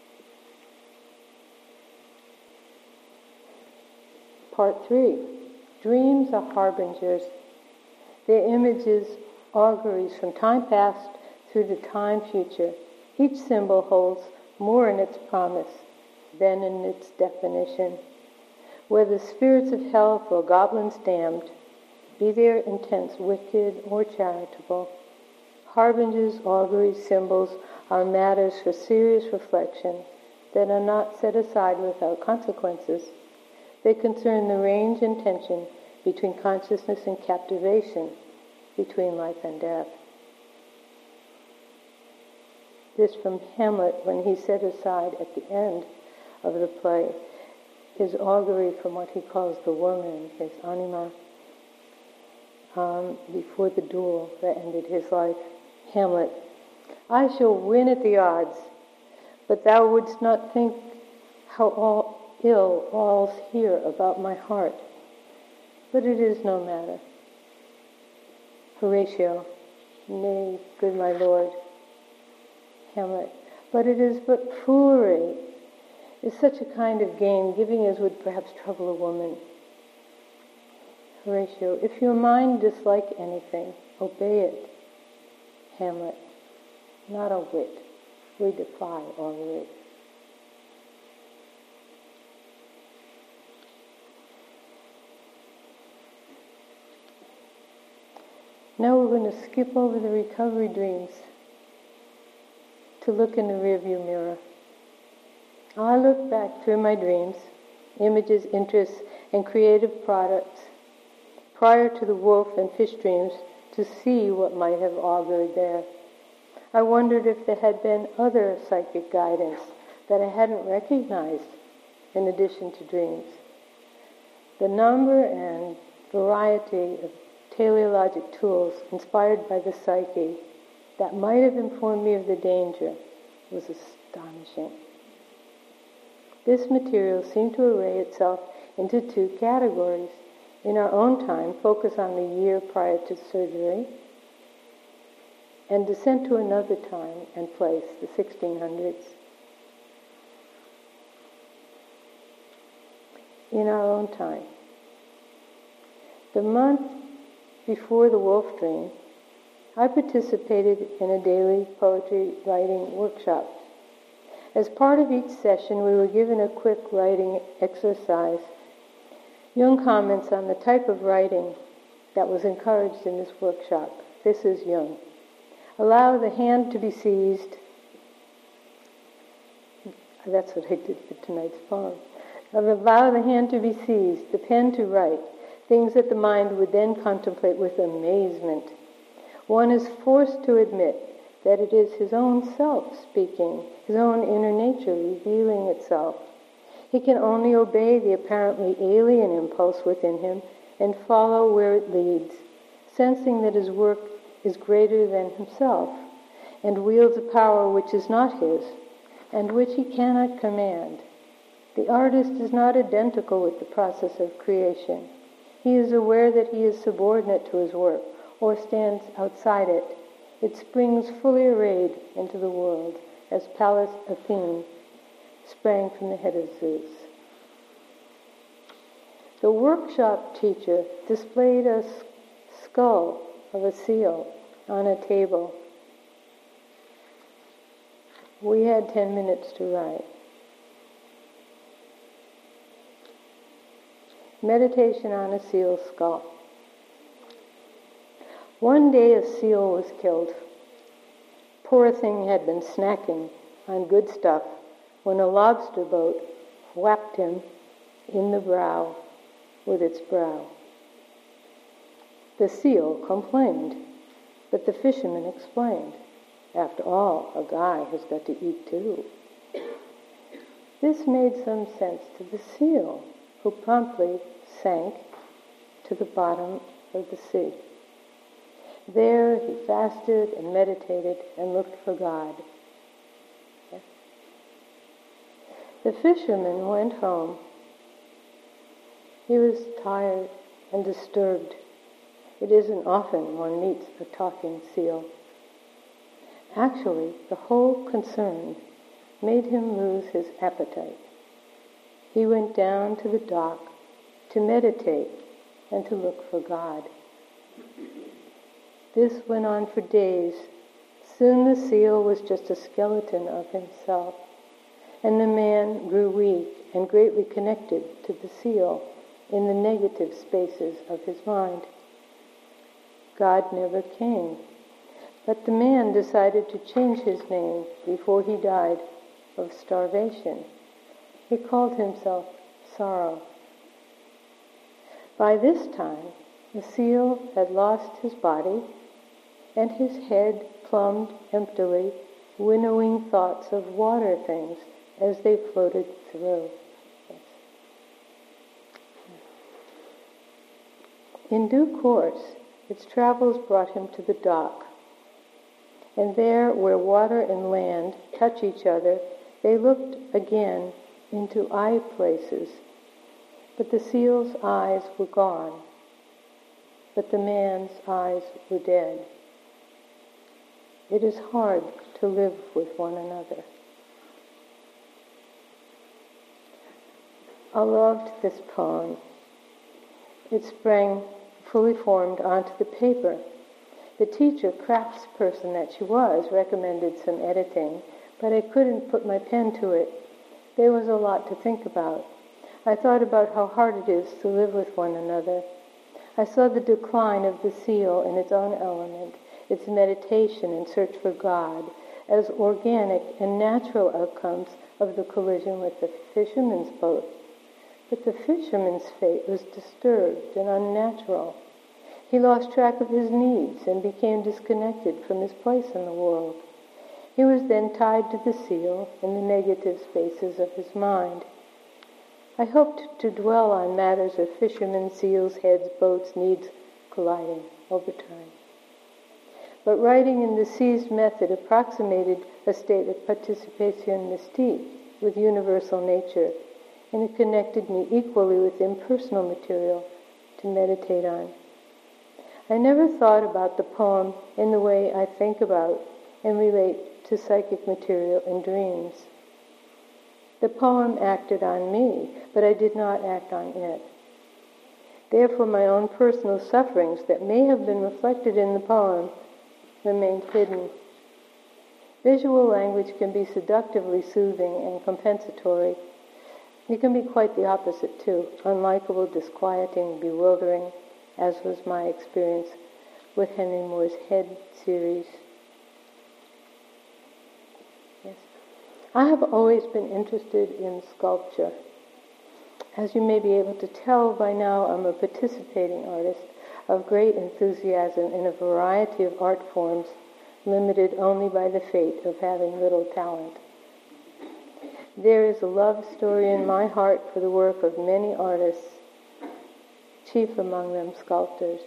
Part three. Dreams are harbingers. Their images, auguries from time past through to time future. Each symbol holds more in its promise than in its definition. Whether spirits of health or goblins damned, be their intents wicked or charitable, Harbingers, auguries, symbols are matters for serious reflection that are not set aside without consequences. They concern the range and tension between consciousness and captivation, between life and death. This from Hamlet, when he set aside at the end of the play his augury from what he calls the woman, his anima, um, before the duel that ended his life. Hamlet, I shall win at the odds, but thou wouldst not think how all ill all's here about my heart. But it is no matter. Horatio, nay, good my lord. Hamlet, but it is but foolery. Is such a kind of game, giving as would perhaps trouble a woman. Horatio, if your mind dislike anything, obey it. Hamlet, not a whit. We defy augury. Now we're going to skip over the recovery dreams to look in the rearview mirror. I look back through my dreams, images, interests, and creative products prior to the wolf and fish dreams to see what might have augured there. I wondered if there had been other psychic guidance that I hadn't recognized in addition to dreams. The number and variety of teleologic tools inspired by the psyche that might have informed me of the danger was astonishing. This material seemed to array itself into two categories. In our own time, focus on the year prior to surgery, and descent to another time and place, the sixteen hundreds. In our own time. The month before the wolf dream, I participated in a daily poetry writing workshop. As part of each session, we were given a quick writing exercise. Jung comments on the type of writing that was encouraged in this workshop. This is Jung. Allow the hand to be seized. That's what I did for tonight's poem. Allow the hand to be seized, the pen to write, things that the mind would then contemplate with amazement. One is forced to admit that it is his own self speaking, his own inner nature revealing itself. He can only obey the apparently alien impulse within him and follow where it leads, sensing that his work is greater than himself and wields a power which is not his and which he cannot command. The artist is not identical with the process of creation. He is aware that he is subordinate to his work or stands outside it. It springs fully arrayed into the world, as Pallas Athene sprang from the head of Zeus. The workshop teacher displayed a skull of a seal on a table. We had ten minutes to write. Meditation on a seal skull. One day a seal was killed. Poor thing had been snacking on good stuff when a lobster boat whacked him in the brow with its brow. The seal complained, but the fisherman explained, after all, a guy has got to eat too. This made some sense to the seal, who promptly sank to the bottom of the sea. There he fasted and meditated and looked for God. The fisherman went home. He was tired and disturbed. It isn't often one meets a talking seal. Actually, the whole concern made him lose his appetite. He went down to the dock to meditate and to look for God. This went on for days. Soon the seal was just a skeleton of himself, and the man grew weak and greatly connected to the seal in the negative spaces of his mind. God never came. But the man decided to change his name before he died of starvation. He called himself Sorrow. By this time, the seal had lost his body, and his head plumbed emptily, winnowing thoughts of water things as they floated through. In due course, its travels brought him to the dock, and there, where water and land touch each other, they looked again into eye places, but the seal's eyes were gone, but the man's eyes were dead. It is hard to live with one another. I loved this poem. It sprang fully formed onto the paper. The teacher, craftsperson that she was, recommended some editing, but I couldn't put my pen to it. There was a lot to think about. I thought about how hard it is to live with one another. I saw the decline of the seal in its own element, its meditation and search for God, as organic and natural outcomes of the collision with the fisherman's boat. But the fisherman's fate was disturbed and unnatural. He lost track of his needs and became disconnected from his place in the world. He was then tied to the seal in the negative spaces of his mind. I hoped to dwell on matters of fishermen, seals, heads, boats, needs colliding over time. But writing in the seized method approximated a state of participation mystique with universal nature, and it connected me equally with impersonal material to meditate on. I never thought about the poem in the way I think about and relate to psychic material in dreams. The poem acted on me, but I did not act on it. Therefore, my own personal sufferings that may have been reflected in the poem remained hidden. Visual language can be seductively soothing and compensatory. It can be quite the opposite, too, unlikable, disquieting, bewildering, as was my experience with Henry Moore's Head series. Yes. I have always been interested in sculpture. As you may be able to tell by now, I'm a participating artist of great enthusiasm in a variety of art forms, limited only by the fate of having little talent. There is a love story in my heart for the work of many artists, chief among them sculptors.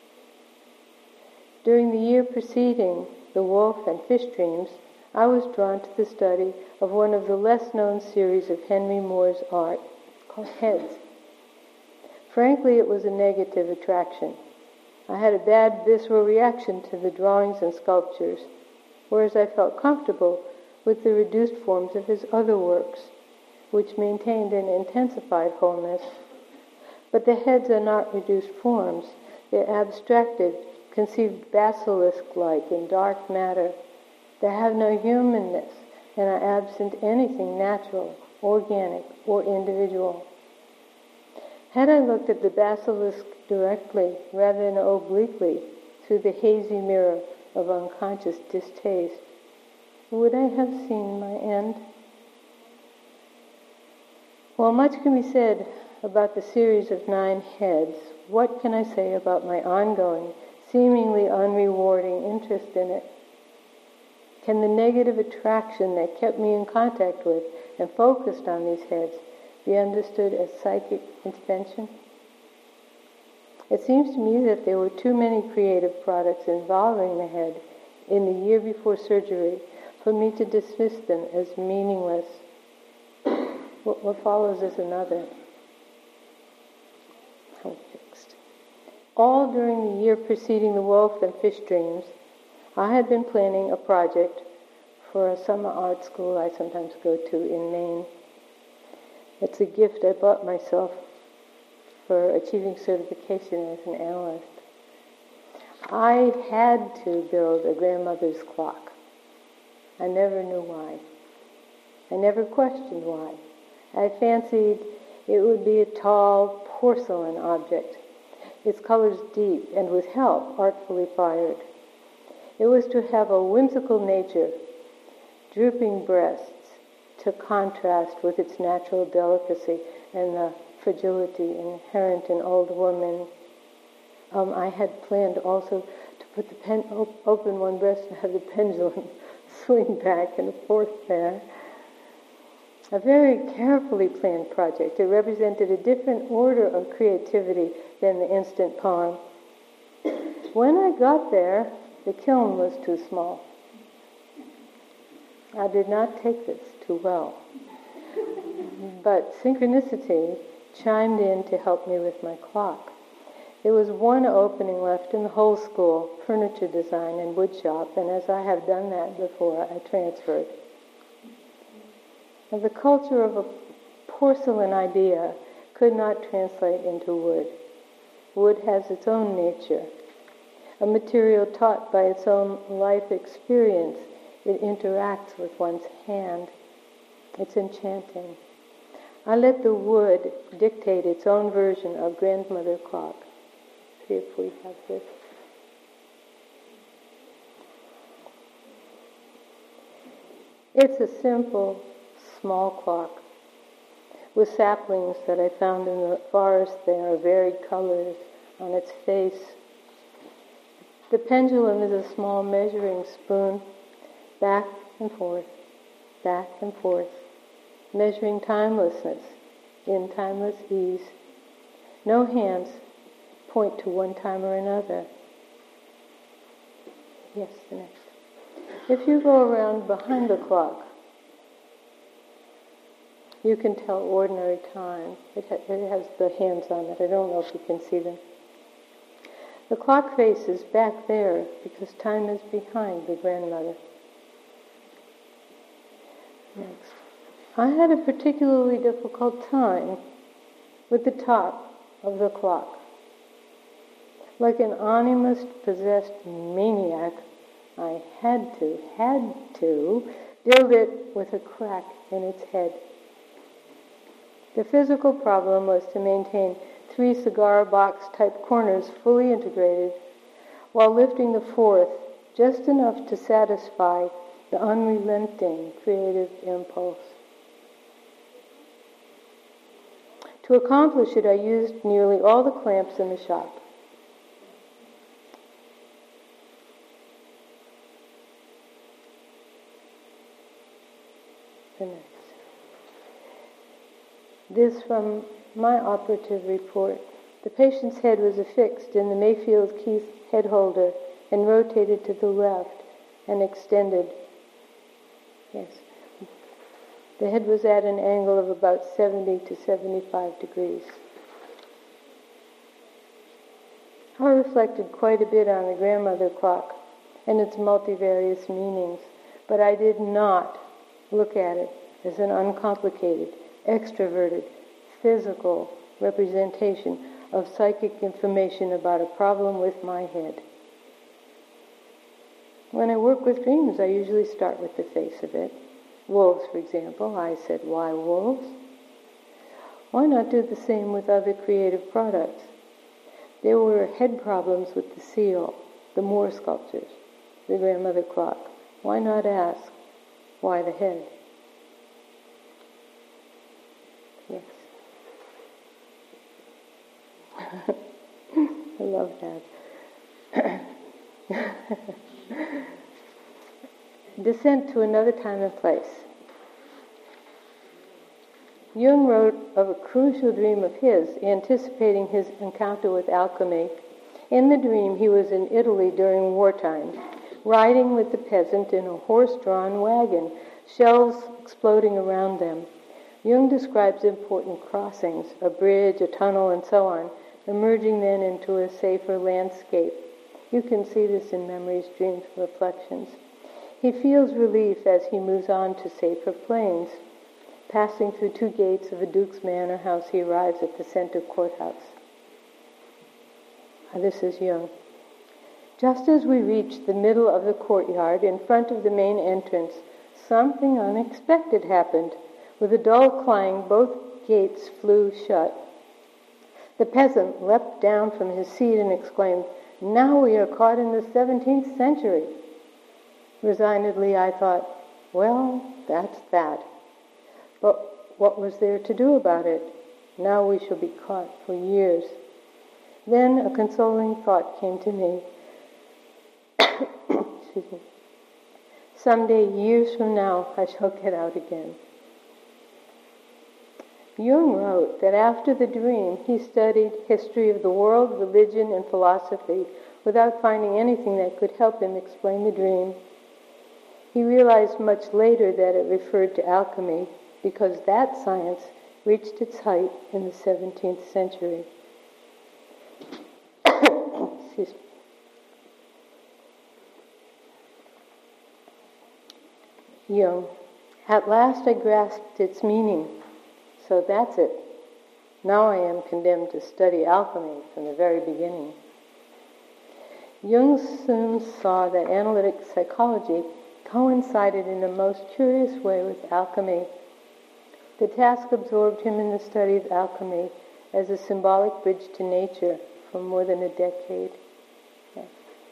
During the year preceding The Wolf and Fish Dreams, I was drawn to the study of one of the less-known series of Henry Moore's art, called Heads. Frankly, it was a negative attraction. I had a bad visceral reaction to the drawings and sculptures, whereas I felt comfortable with the reduced forms of his other works, which maintained an intensified wholeness. But the heads are not reduced forms. They're abstracted, conceived basilisk-like in dark matter. They have no humanness and are absent anything natural, organic, or individual. Had I looked at the basilisk directly rather than obliquely through the hazy mirror of unconscious distaste, would I have seen my end? While much can be said about the series of nine heads, what can I say about my ongoing, seemingly unrewarding interest in it? Can the negative attraction that kept me in contact with and focused on these heads be understood as psychic intervention? It seems to me that there were too many creative products involving the head in the year before surgery for me to dismiss them as meaningless. What, what follows is another. How fixed. All during the year preceding The Wolf and Fish Dreams, I had been planning a project for a summer art school I sometimes go to in Maine. It's a gift I bought myself for achieving certification as an analyst. I had to build a grandmother's clock. I never knew why. I never questioned why. I fancied it would be a tall porcelain object, its colors deep and with help artfully fired. It was to have a whimsical nature, drooping breasts, to contrast with its natural delicacy and the fragility inherent in old women. Um, I had planned also to put the pen op- open one breast and have the pendulum swing back and forth there. A very carefully planned project. It represented a different order of creativity than the instant poem. When I got there, the kiln was too small. I did not take this too well. But synchronicity chimed in to help me with my clock. There was one opening left in the whole school, furniture design and wood shop, and as I have done that before, I transferred. And the culture of a porcelain idea could not translate into wood. Wood has its own nature, a material taught by its own life experience. It interacts with one's hand. It's enchanting. I let the wood dictate its own version of grandmother clock. See if we have this. It's a simple, small clock with saplings that I found in the forest there of varied colors on its face. The pendulum is a small measuring spoon, back and forth, back and forth, measuring timelessness in timeless ease. No hands point to one time or another. Yes, the next. If you go around behind the clock, you can tell ordinary time. It, ha- it has the hands on it. I don't know if you can see them. The clock face is back there because time is behind the grandmother. Next. I had a particularly difficult time with the top of the clock. Like an animist-possessed maniac, I had to, had to, build it with a crack in its head. The physical problem was to maintain three cigar box type corners fully integrated while lifting the fourth just enough to satisfy the unrelenting creative impulse. To accomplish it, I used nearly all the clamps in the shop. The next. This from my operative report. The patient's head was affixed in the Mayfield Keith head holder and rotated to the left and extended. Yes. The head was at an angle of about seventy to seventy-five degrees. I reflected quite a bit on the grandmother clock and its multivarious meanings, but I did not look at it as an uncomplicated, extroverted, physical representation of psychic information about a problem with my head. When I work with dreams, I usually start with the face of it. Wolves, for example, I said, why wolves? Why not do the same with other creative products? There were head problems with the seal, the Moore sculptures, the grandmother clock. Why not ask, why the head? Yes. I love that. Descent to another time and place. Jung wrote of a crucial dream of his, anticipating his encounter with alchemy. In the dream, he was in Italy during wartime, riding with the peasant in a horse-drawn wagon, shells exploding around them. Jung describes important crossings, a bridge, a tunnel, and so on, emerging then into a safer landscape. You can see this in Memories, Dreams, Reflections. He feels relief as he moves on to safer plains. Passing through two gates of a duke's manor house, he arrives at the center courthouse. This is Jung. Just as we reached the middle of the courtyard, in front of the main entrance, something unexpected happened. With a dull clang, both gates flew shut. The peasant leapt down from his seat and exclaimed, "Now we are caught in the seventeenth century." Resignedly, I thought, well, that's that. But what was there to do about it? Now we shall be caught for years. Then a consoling thought came to me. Excuse me. Someday, years from now, I shall get out again. Jung wrote that after the dream, he studied history of the world, religion, and philosophy without finding anything that could help him explain the dream. He realized much later that it referred to alchemy because that science reached its height in the seventeenth century. Excuse me. Jung, at last I grasped its meaning. So that's it. Now I am condemned to study alchemy from the very beginning. Jung soon saw that analytic psychology coincided in a most curious way with alchemy. The task absorbed him in the study of alchemy as a symbolic bridge to nature for more than a decade. Yeah.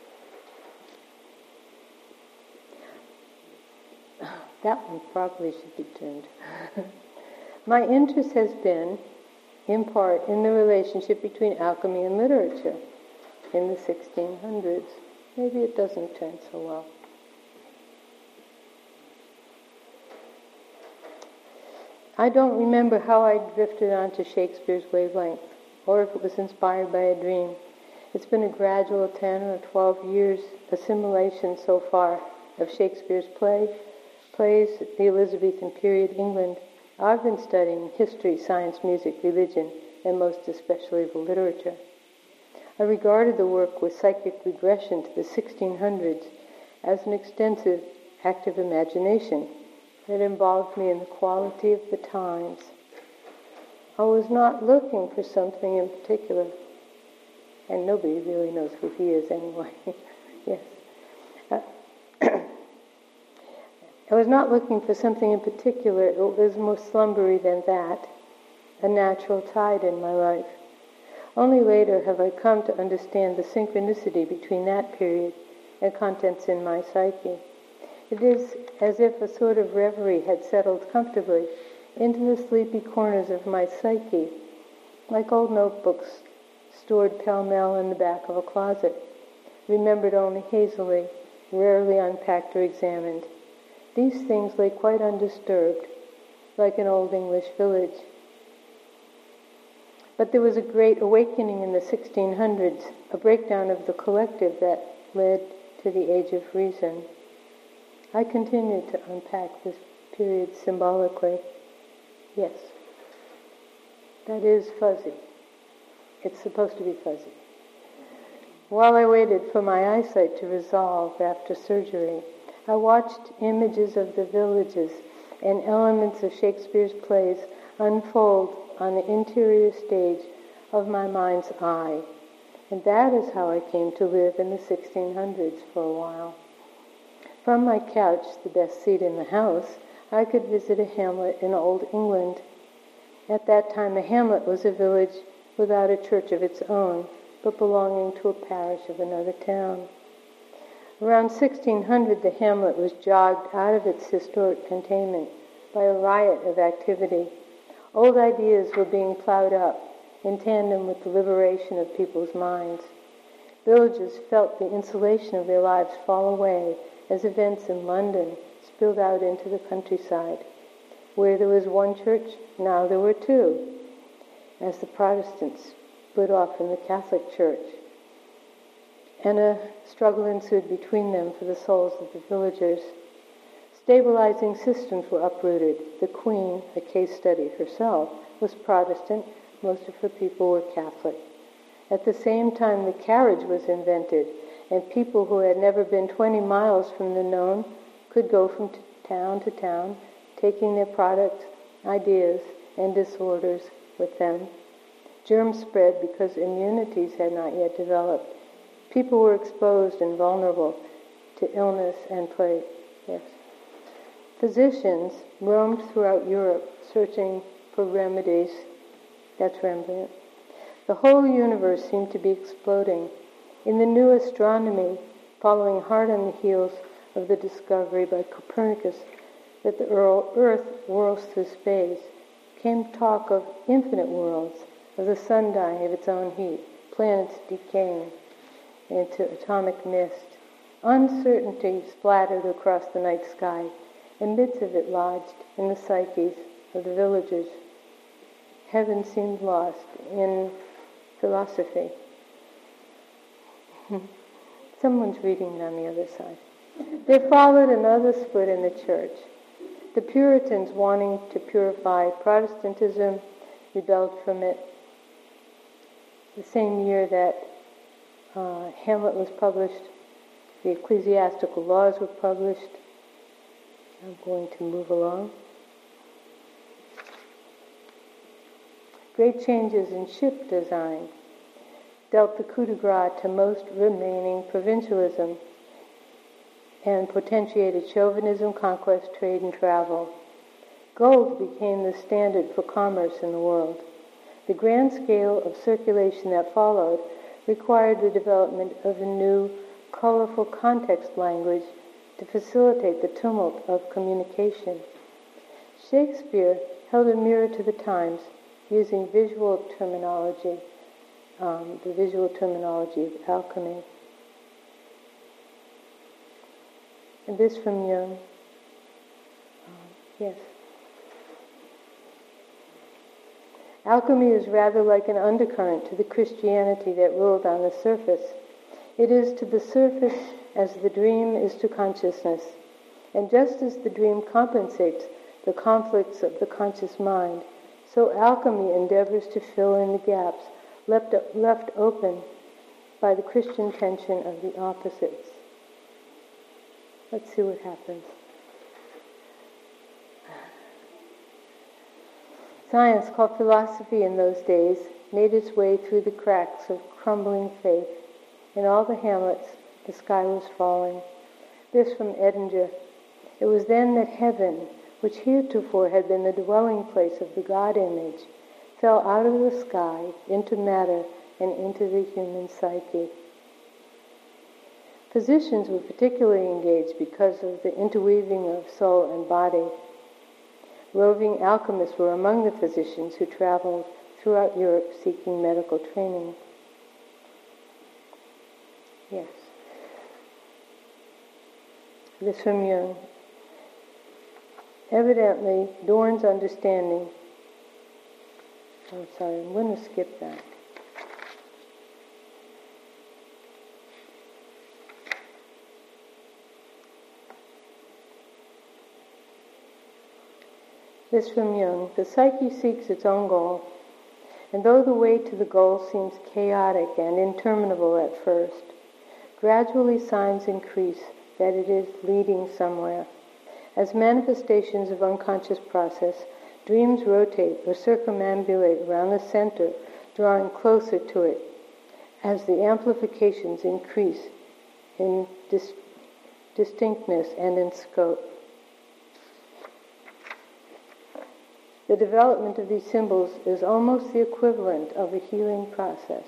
That one probably should be turned. My interest has been, in part, in the relationship between alchemy and literature in the sixteen hundreds. Maybe it doesn't turn so well. I don't remember how I drifted onto Shakespeare's wavelength, or if it was inspired by a dream. It's been a gradual ten or twelve years assimilation so far of Shakespeare's play, plays, the Elizabethan period England. I've been studying history, science, music, religion, and most especially the literature. I regarded the work with psychic regression to the sixteen hundreds as an extensive active imagination that involved me in the quality of the times. I was not looking for something in particular, and nobody really knows who he is anyway. Yes. Uh, I was not looking for something in particular. It was more slumbery than that, a natural tide in my life. Only later have I come to understand the synchronicity between that period and contents in my psyche. It is as if a sort of reverie had settled comfortably into the sleepy corners of my psyche, like old notebooks stored pell-mell in the back of a closet, remembered only hazily, rarely unpacked or examined. These things lay quite undisturbed, like an old English village. But there was a great awakening in the sixteen hundreds, a breakdown of the collective that led to the Age of Reason. I continued to unpack this period symbolically. Yes, that is fuzzy. It's supposed to be fuzzy. While I waited for my eyesight to resolve after surgery, I watched images of the villages and elements of Shakespeare's plays unfold on the interior stage of my mind's eye. And that is how I came to live in the sixteen hundreds for a while. From my couch, the best seat in the house, I could visit a hamlet in Old England. At that time, a hamlet was a village without a church of its own, but belonging to a parish of another town. Around sixteen hundred, the hamlet was jogged out of its historic containment by a riot of activity. Old ideas were being plowed up in tandem with the liberation of people's minds. Villagers felt the insulation of their lives fall away as events in London spilled out into the countryside. Where there was one church, now there were two, as the Protestants split off from the Catholic Church. And a struggle ensued between them for the souls of the villagers. Stabilizing systems were uprooted. The Queen, a case study herself, was Protestant. Most of her people were Catholic. At the same time, the carriage was invented, and people who had never been twenty miles from the known could go from t- town to town, taking their products, ideas, and disorders with them. Germs spread because immunities had not yet developed. People were exposed and vulnerable to illness and plague. Yes. Physicians roamed throughout Europe searching for remedies. That's Rembrandt. The whole universe seemed to be exploding. In the new astronomy, following hard on the heels of the discovery by Copernicus that the earth whirls through space, came talk of infinite worlds, of the sun dying of its own heat, planets decaying into atomic mist. Uncertainty splattered across the night sky, and bits of it lodged in the psyches of the villagers. Heaven seemed lost in philosophy. Someone's reading it on the other side. There followed another split in the church. The Puritans, wanting to purify Protestantism, rebelled from it. The same year that uh, Hamlet was published, the ecclesiastical laws were published. I'm going to move along. Great changes in ship design dealt the coup de grace to most remaining provincialism and potentiated chauvinism, conquest, trade, and travel. Gold became the standard for commerce in the world. The grand scale of circulation that followed required the development of a new, colorful context language to facilitate the tumult of communication. Shakespeare held a mirror to the times using visual terminology, um, the visual terminology of alchemy. And this from Jung. Um, yes. Alchemy is rather like an undercurrent to the Christianity that ruled on the surface. It is to the surface as the dream is to consciousness. And just as the dream compensates the conflicts of the conscious mind, so alchemy endeavors to fill in the gaps left, left open by the Christian tension of the opposites. Let's see what happens. Science, called philosophy in those days, made its way through the cracks of crumbling faith. In all the hamlets, the sky was falling. This from Edinger. It was then that heaven, which heretofore had been the dwelling place of the God image, fell out of the sky into matter and into the human psyche. Physicians were particularly engaged because of the interweaving of soul and body. Roving alchemists were among the physicians who traveled throughout Europe seeking medical training. Yes. This from Jung. Evidently, Dorn's understanding... Oh, sorry, I'm going to skip that. This from Jung. The psyche seeks its own goal, and though the way to the goal seems chaotic and interminable at first, gradually signs increase that it is leading somewhere. As manifestations of unconscious process, dreams rotate or circumambulate around the center, drawing closer to it, as the amplifications increase in dis- distinctness and in scope. The development of these symbols is almost the equivalent of a healing process.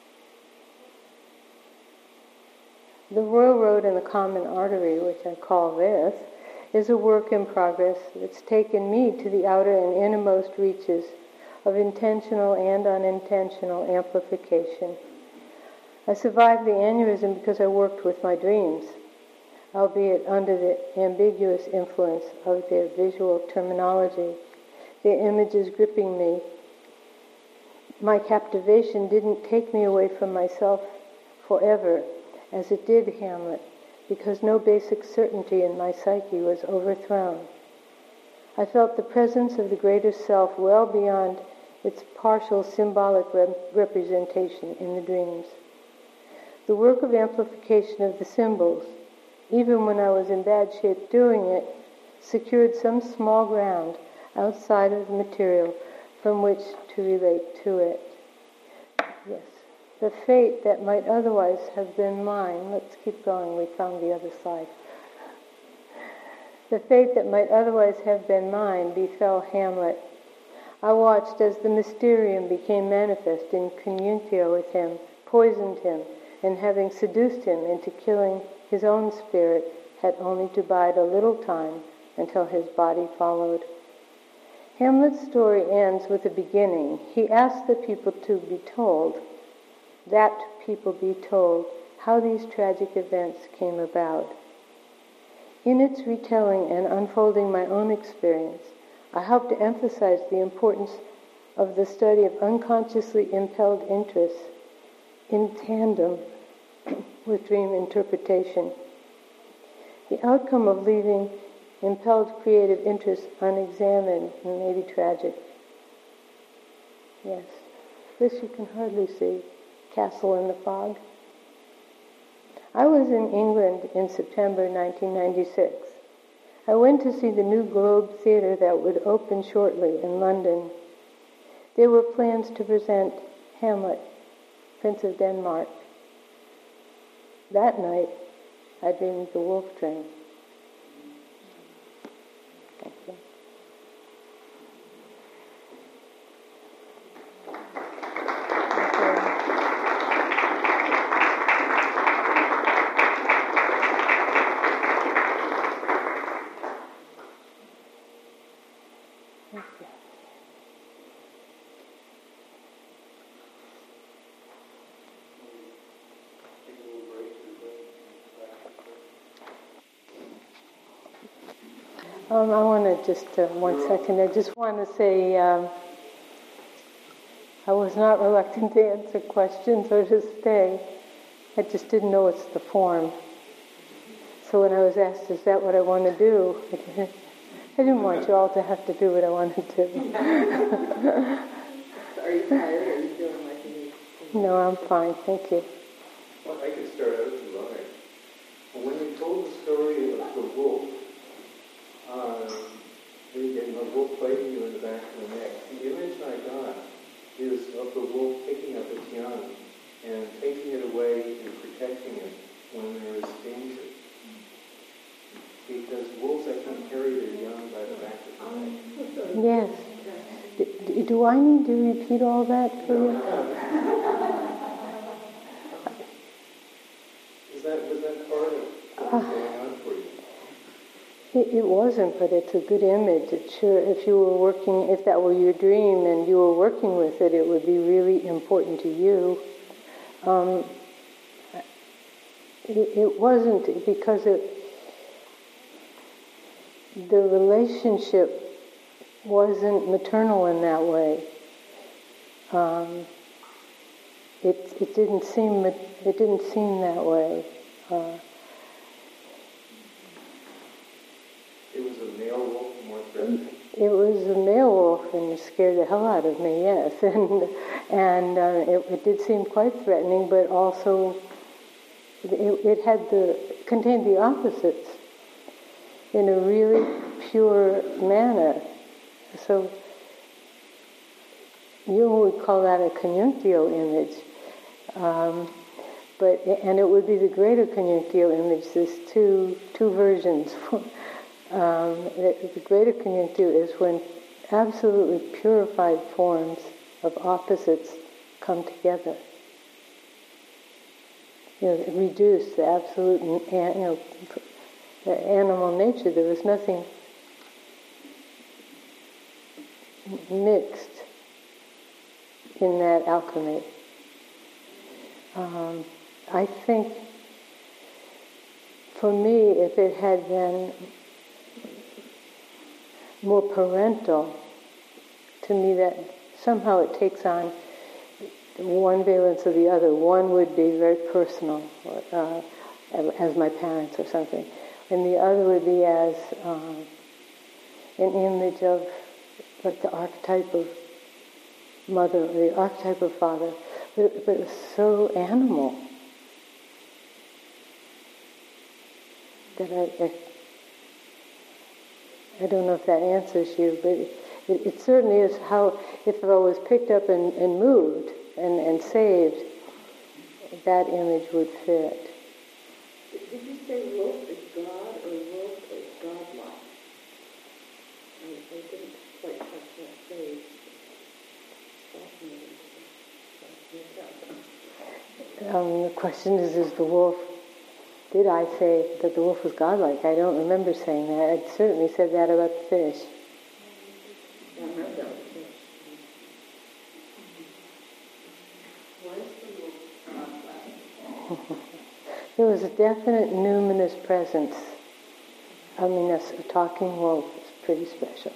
The Royal Road and the Common Artery, which I call this, is a work in progress that's taken me to the outer and innermost reaches of intentional and unintentional amplification. I survived the aneurysm because I worked with my dreams, albeit under the ambiguous influence of their visual terminology. The images gripping me. My captivation didn't take me away from myself forever, as it did Hamlet, because no basic certainty in my psyche was overthrown. I felt the presence of the greater self well beyond its partial symbolic rep- representation in the dreams. The work of amplification of the symbols, even when I was in bad shape doing it, secured some small ground outside of the material from which to relate to it. Yes. The fate that might otherwise have been mine, let's keep going, we found the other side. The fate that might otherwise have been mine befell Hamlet. I watched as the mysterium became manifest in conjunctio with him, poisoned him, and having seduced him into killing his own spirit, had only to bide a little time until his body followed. Hamlet's story ends with a beginning. He asks the people to be told, that people be told, how these tragic events came about. In its retelling and unfolding my own experience, I hope to emphasize the importance of the study of unconsciously impelled interests in tandem with dream interpretation. The outcome of leaving impelled creative interests unexamined may be tragic. Yes, this you can hardly see. Castle in the Fog. I was in England in September nineteen ninety-six. I went to see the new Globe Theatre that would open shortly in London. There were plans to present Hamlet, Prince of Denmark. That night, I dreamed the wolf dream. Thank you. Um, I want to just, uh, one second, I just want to say um, I was not reluctant to answer questions or to stay. I just didn't know it's the form. So when I was asked, is that what I want to do? I didn't, I didn't want you all to have to do what I wanted to. Are you tired? Are you feeling like you need to... No, I'm fine, thank you. Well, I could start out if you like. When you told the story of the wolf, Um, and the wolf biting you in the back of the neck. The image I got is of the wolf picking up its young and taking it away and protecting it when there is danger. Because wolves actually carry their young by the back of the neck. Yes. Do, do I need to repeat all that for you? Is that, was that part of what was going on for you? It, it wasn't, but it's a good image. It sure, if you were working, if that were your dream and you were working with it, it would be really important to you. Um, it, it wasn't because it, the relationship wasn't maternal in that way. Um, it it didn't seem it didn't seem that way. Uh, It was a male wolf more threatening? It was a male wolf, and it scared the hell out of me, yes. And and uh, it, it did seem quite threatening, but also it, it had the contained the opposites in a really pure manner. So you would call that a conjunctio image. Um, but and it would be the greater conjunctio image, there's two, two versions. Um, the, the greater conjunctio is when absolutely purified forms of opposites come together. You know, reduce the absolute, you know, the animal nature. There was nothing mixed in that alchemy. Um, I think, for me, if it had been more parental, to me that somehow it takes on one valence of the other. One would be very personal, uh, as my parents or something, and the other would be as um, an image of like the archetype of mother or the archetype of father, but, but it was so animal that I, I I don't know if that answers you, but it, it, it certainly is how, if I was picked up and, and moved and, and saved, that image would fit. Did you say wolf is God or wolf is godlike? I, I didn't quite catch that phrase. Um, the question is, is the wolf did I say that the wolf was godlike? I don't remember saying that. I certainly said that about the fish. I remember that with fish. Why is the wolf godlike? There was a definite numinous presence. I mean, a, a talking wolf is pretty special.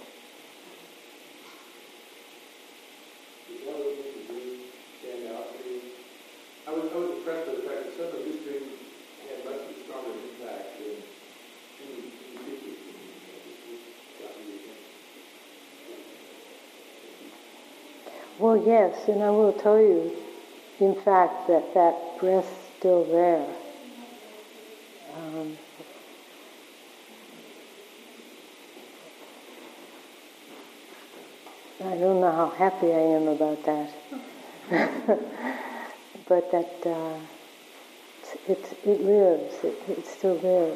I was, I was impressed by the fact that some of his dreams had much stronger impact than any, any pictures. Well, yes, and I will tell you, in fact, that that breath's still there. Um, I don't know how happy I am about that. But that uh, it, it lives, it, it still lives.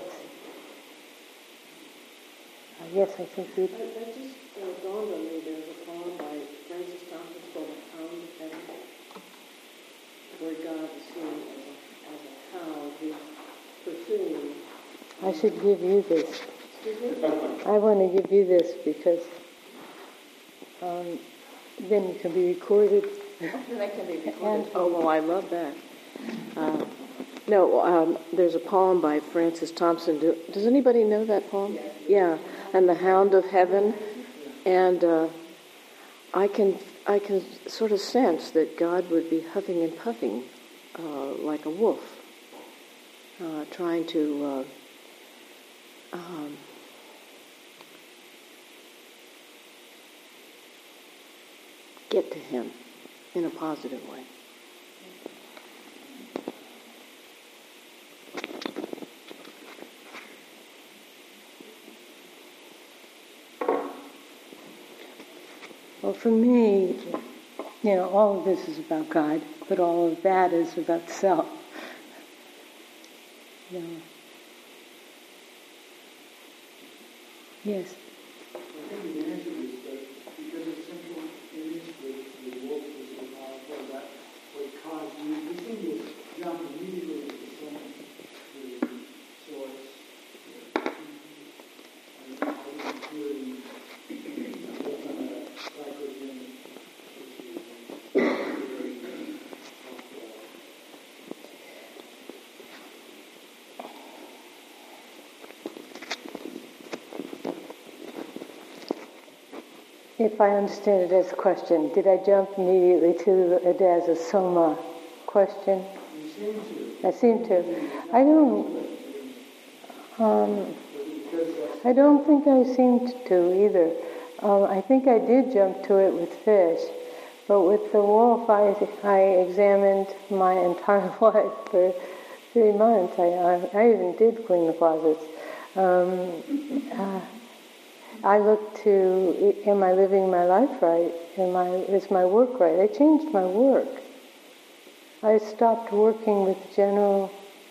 Uh, yes, I think we... That, that just uh, dawned on me. There's a poem by Francis Thompson called The Hound of Heaven, where God is seen as a, as a hound who's pursuing. I should give you this. Excuse me? I want to give you this because um, then you can be recorded. Then I can be recorded. And- Oh, well, I love that. Uh, no, um, there's a poem by Francis Thompson. Do, does anybody know that poem? Yeah, and The Hound of Heaven. And uh, I can I can sort of sense that God would be huffing and puffing uh, like a wolf, uh, trying to uh, um, get to him in a positive way. Well, for me, you know, all of this is about God, but all of that is about self. You know. Yes. I think the answer is that because it's simple, it is the, the wolf is so powerful that what caused you, you seem to jump immediately to the center, to the source. I was hearing on a psychogen, which is very helpful. If I understand it as a question, did I jump immediately to it as a soma question? You seem to. I seem to. I don't. Um, I don't think I seemed to either. Um, I think I did jump to it with fish, but with the wolf, I I examined my entire life for three months. I I, I even did clean the closets. Um, uh, I looked to, am I living my life right? Am I, is my work right? I changed my work. I stopped working with general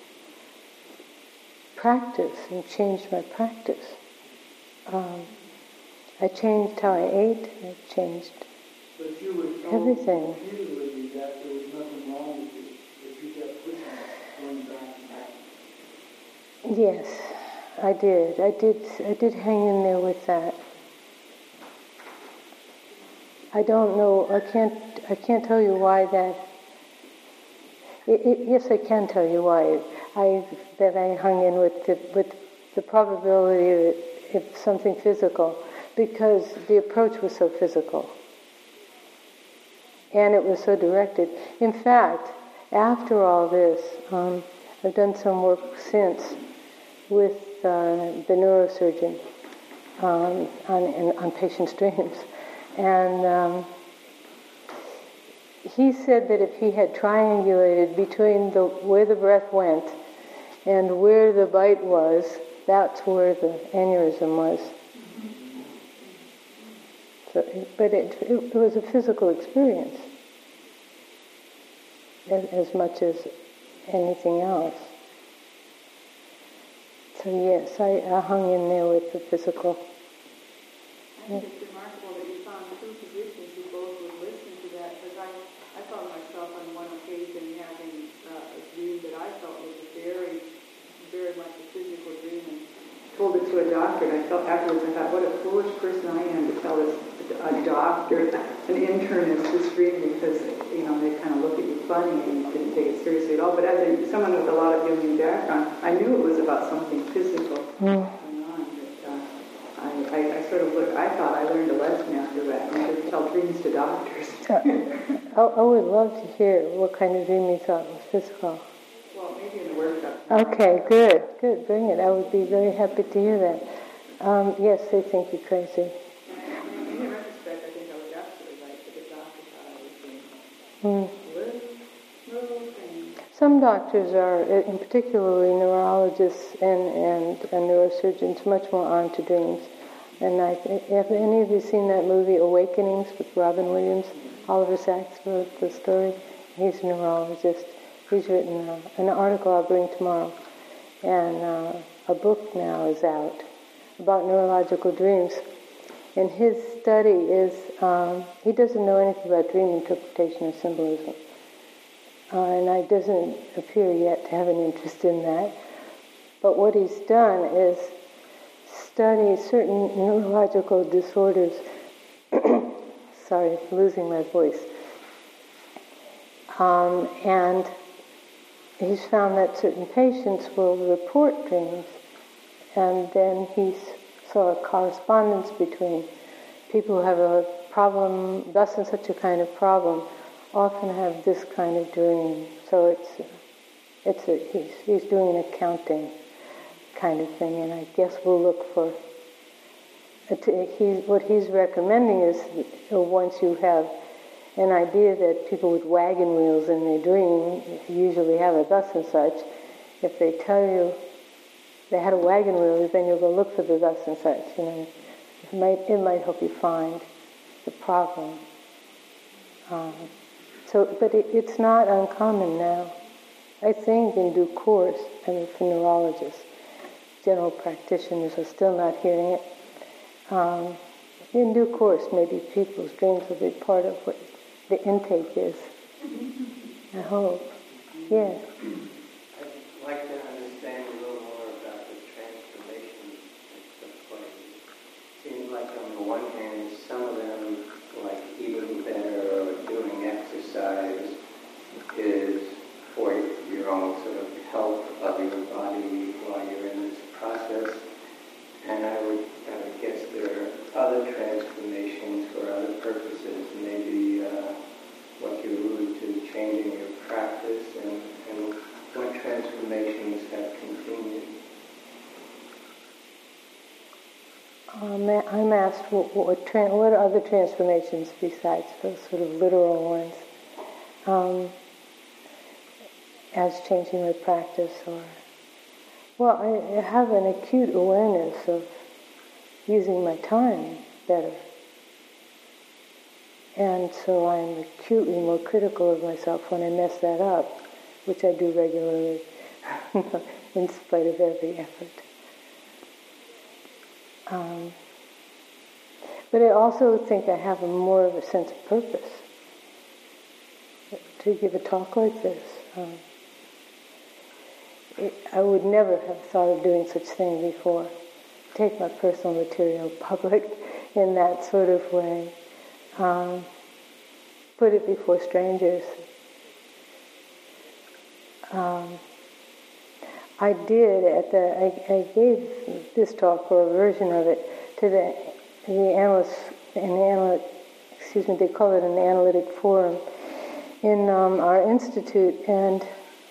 practice and changed my practice. Um, I changed how I ate. I changed But you were told everything. repeatedly that there was nothing wrong with you, if you kept pushing, going back and back. Yes, I did. I did. I did hang in there with that. I don't know. I can't. I can't tell you why that. It, it, yes, I can tell you why I that I hung in with the, with the probability of it, something physical, because the approach was so physical, and it was so directed. In fact, after all this, um, I've done some work since with uh, the neurosurgeon um, on, on patients' dreams. And um, he said that if he had triangulated between the where the breath went and where the bite was, that's where the aneurysm was. So, but it, it, it was a physical experience as, as much as anything else. So yes, I, I hung in there with the physical. I think it's remarkable that you found two physicians who both would listen to that, because I, I found myself on one occasion having uh, a dream that I felt was very very much a physical dream and told it to a doctor. And I felt afterwards, I thought, what a foolish person I am to tell this a doctor, an internist, this dream, because you know they kind of look at you funny and you didn't take it seriously at all. But as a, someone with a lot of Jungian background, I knew it was about something physical Mm. going on. But uh, I, I, I sort of looked. I thought I learned a lesson after that. I should tell dreams to doctors. I, I would love to hear what kind of dream you thought was physical. Well, maybe in the workshop. Okay, good, good. Bring it. I would be very happy to hear that. Um, yes, they think you're crazy. In retrospect, I think I was absolutely right, but the doctor thought I was doing Mm. little, little things. Some doctors are, in particularly neurologists and, and, and neurosurgeons, much more on to dreams. And I, have any of you seen that movie Awakenings with Robin Williams? Oliver Sacks wrote the story. He's a neurologist. He's written uh, an article I'll bring tomorrow. And uh, a book now is out about neurological dreams. And his study is, um, he doesn't know anything about dream interpretation or symbolism. Uh, and it doesn't appear yet to have an interest in that. But what he's done is study certain neurological disorders. Sorry, losing my voice. Um, and he's found that certain patients will report dreams. And then he saw a correspondence between people who have a problem, thus and such a kind of problem, often have this kind of dream. So it's it's a, he's, he's doing an accounting kind of thing, and I guess we'll look for, he's, what he's recommending is once you have an idea that people with wagon wheels in their dream usually have a thus and such, if they tell you they had a wagon wheel, then you'll go look for the thus and such. You know, it might it might help you find the problem. Um, so, but it, it's not uncommon now. I think in due course, I mean, for neurologists, general practitioners are still not hearing it. Um, in due course, maybe people's dreams will be part of what the intake is. I hope. Yeah. I'd like to understand a little more about the transformation that took place. It seems like on the one hand, some of them, like eating better or doing exercise, is for your own sort of health of your body while you're in this process. And I would, I would guess there are other transformations for other purposes, maybe uh, what you alluded to, changing your practice, and, and what transformations have continued. Um, I'm asked what, what, tra- what are other transformations besides those sort of literal ones, um, as changing my practice, or well, I, I have an acute awareness of using my time better, and so I'm acutely more critical of myself when I mess that up, which I do regularly, in spite of every effort. Um, but I also think I have a more of a sense of purpose to give a talk like this. Um, it, I would never have thought of doing such thing before. Take my personal material public in that sort of way. Um, put it before strangers. Um, I did at the. I, I gave this talk or a version of it to the the analysts in the analytic. Excuse me. They call it an analytic forum in um, our institute, and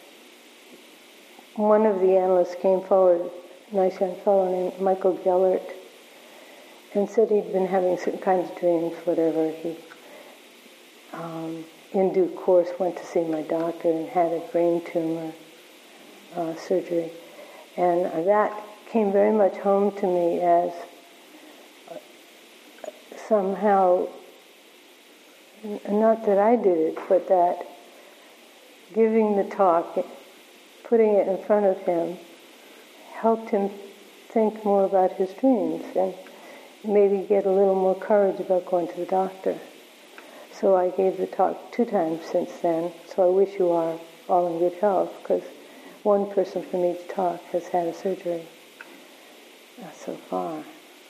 one of the analysts came forward, a nice young fellow named Michael Gellert, and said he'd been having certain kinds of dreams, whatever. He, um, in due course, went to see my doctor and had a brain tumor uh, surgery. And uh, that came very much home to me as uh, somehow, n- not that I did it, but that giving the talk, putting it in front of him, helped him think more about his dreams and maybe get a little more courage about going to the doctor. So I gave the talk two times since then, so I wish you are all in good health, because one person from each talk has had a surgery uh, so far.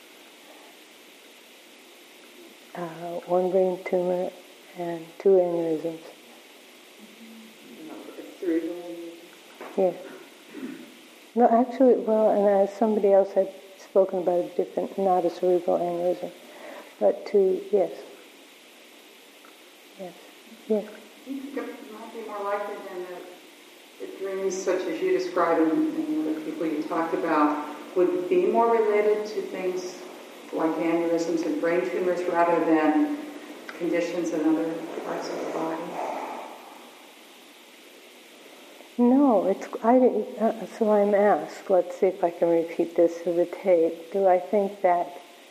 Uh, one brain tumor and two aneurysms. Yeah. No, actually, well, and as somebody else had spoken about a different, not a cerebral aneurysm, but two, yes. Yes. Yes. I think it might be more likely than the, the dreams such as you described and, and the people you talked about would be more related to things like aneurysms and brain tumors rather than conditions in other parts of the body. No, it's, I, uh, so I'm asked, let's see if I can repeat this for the tape. Do I think that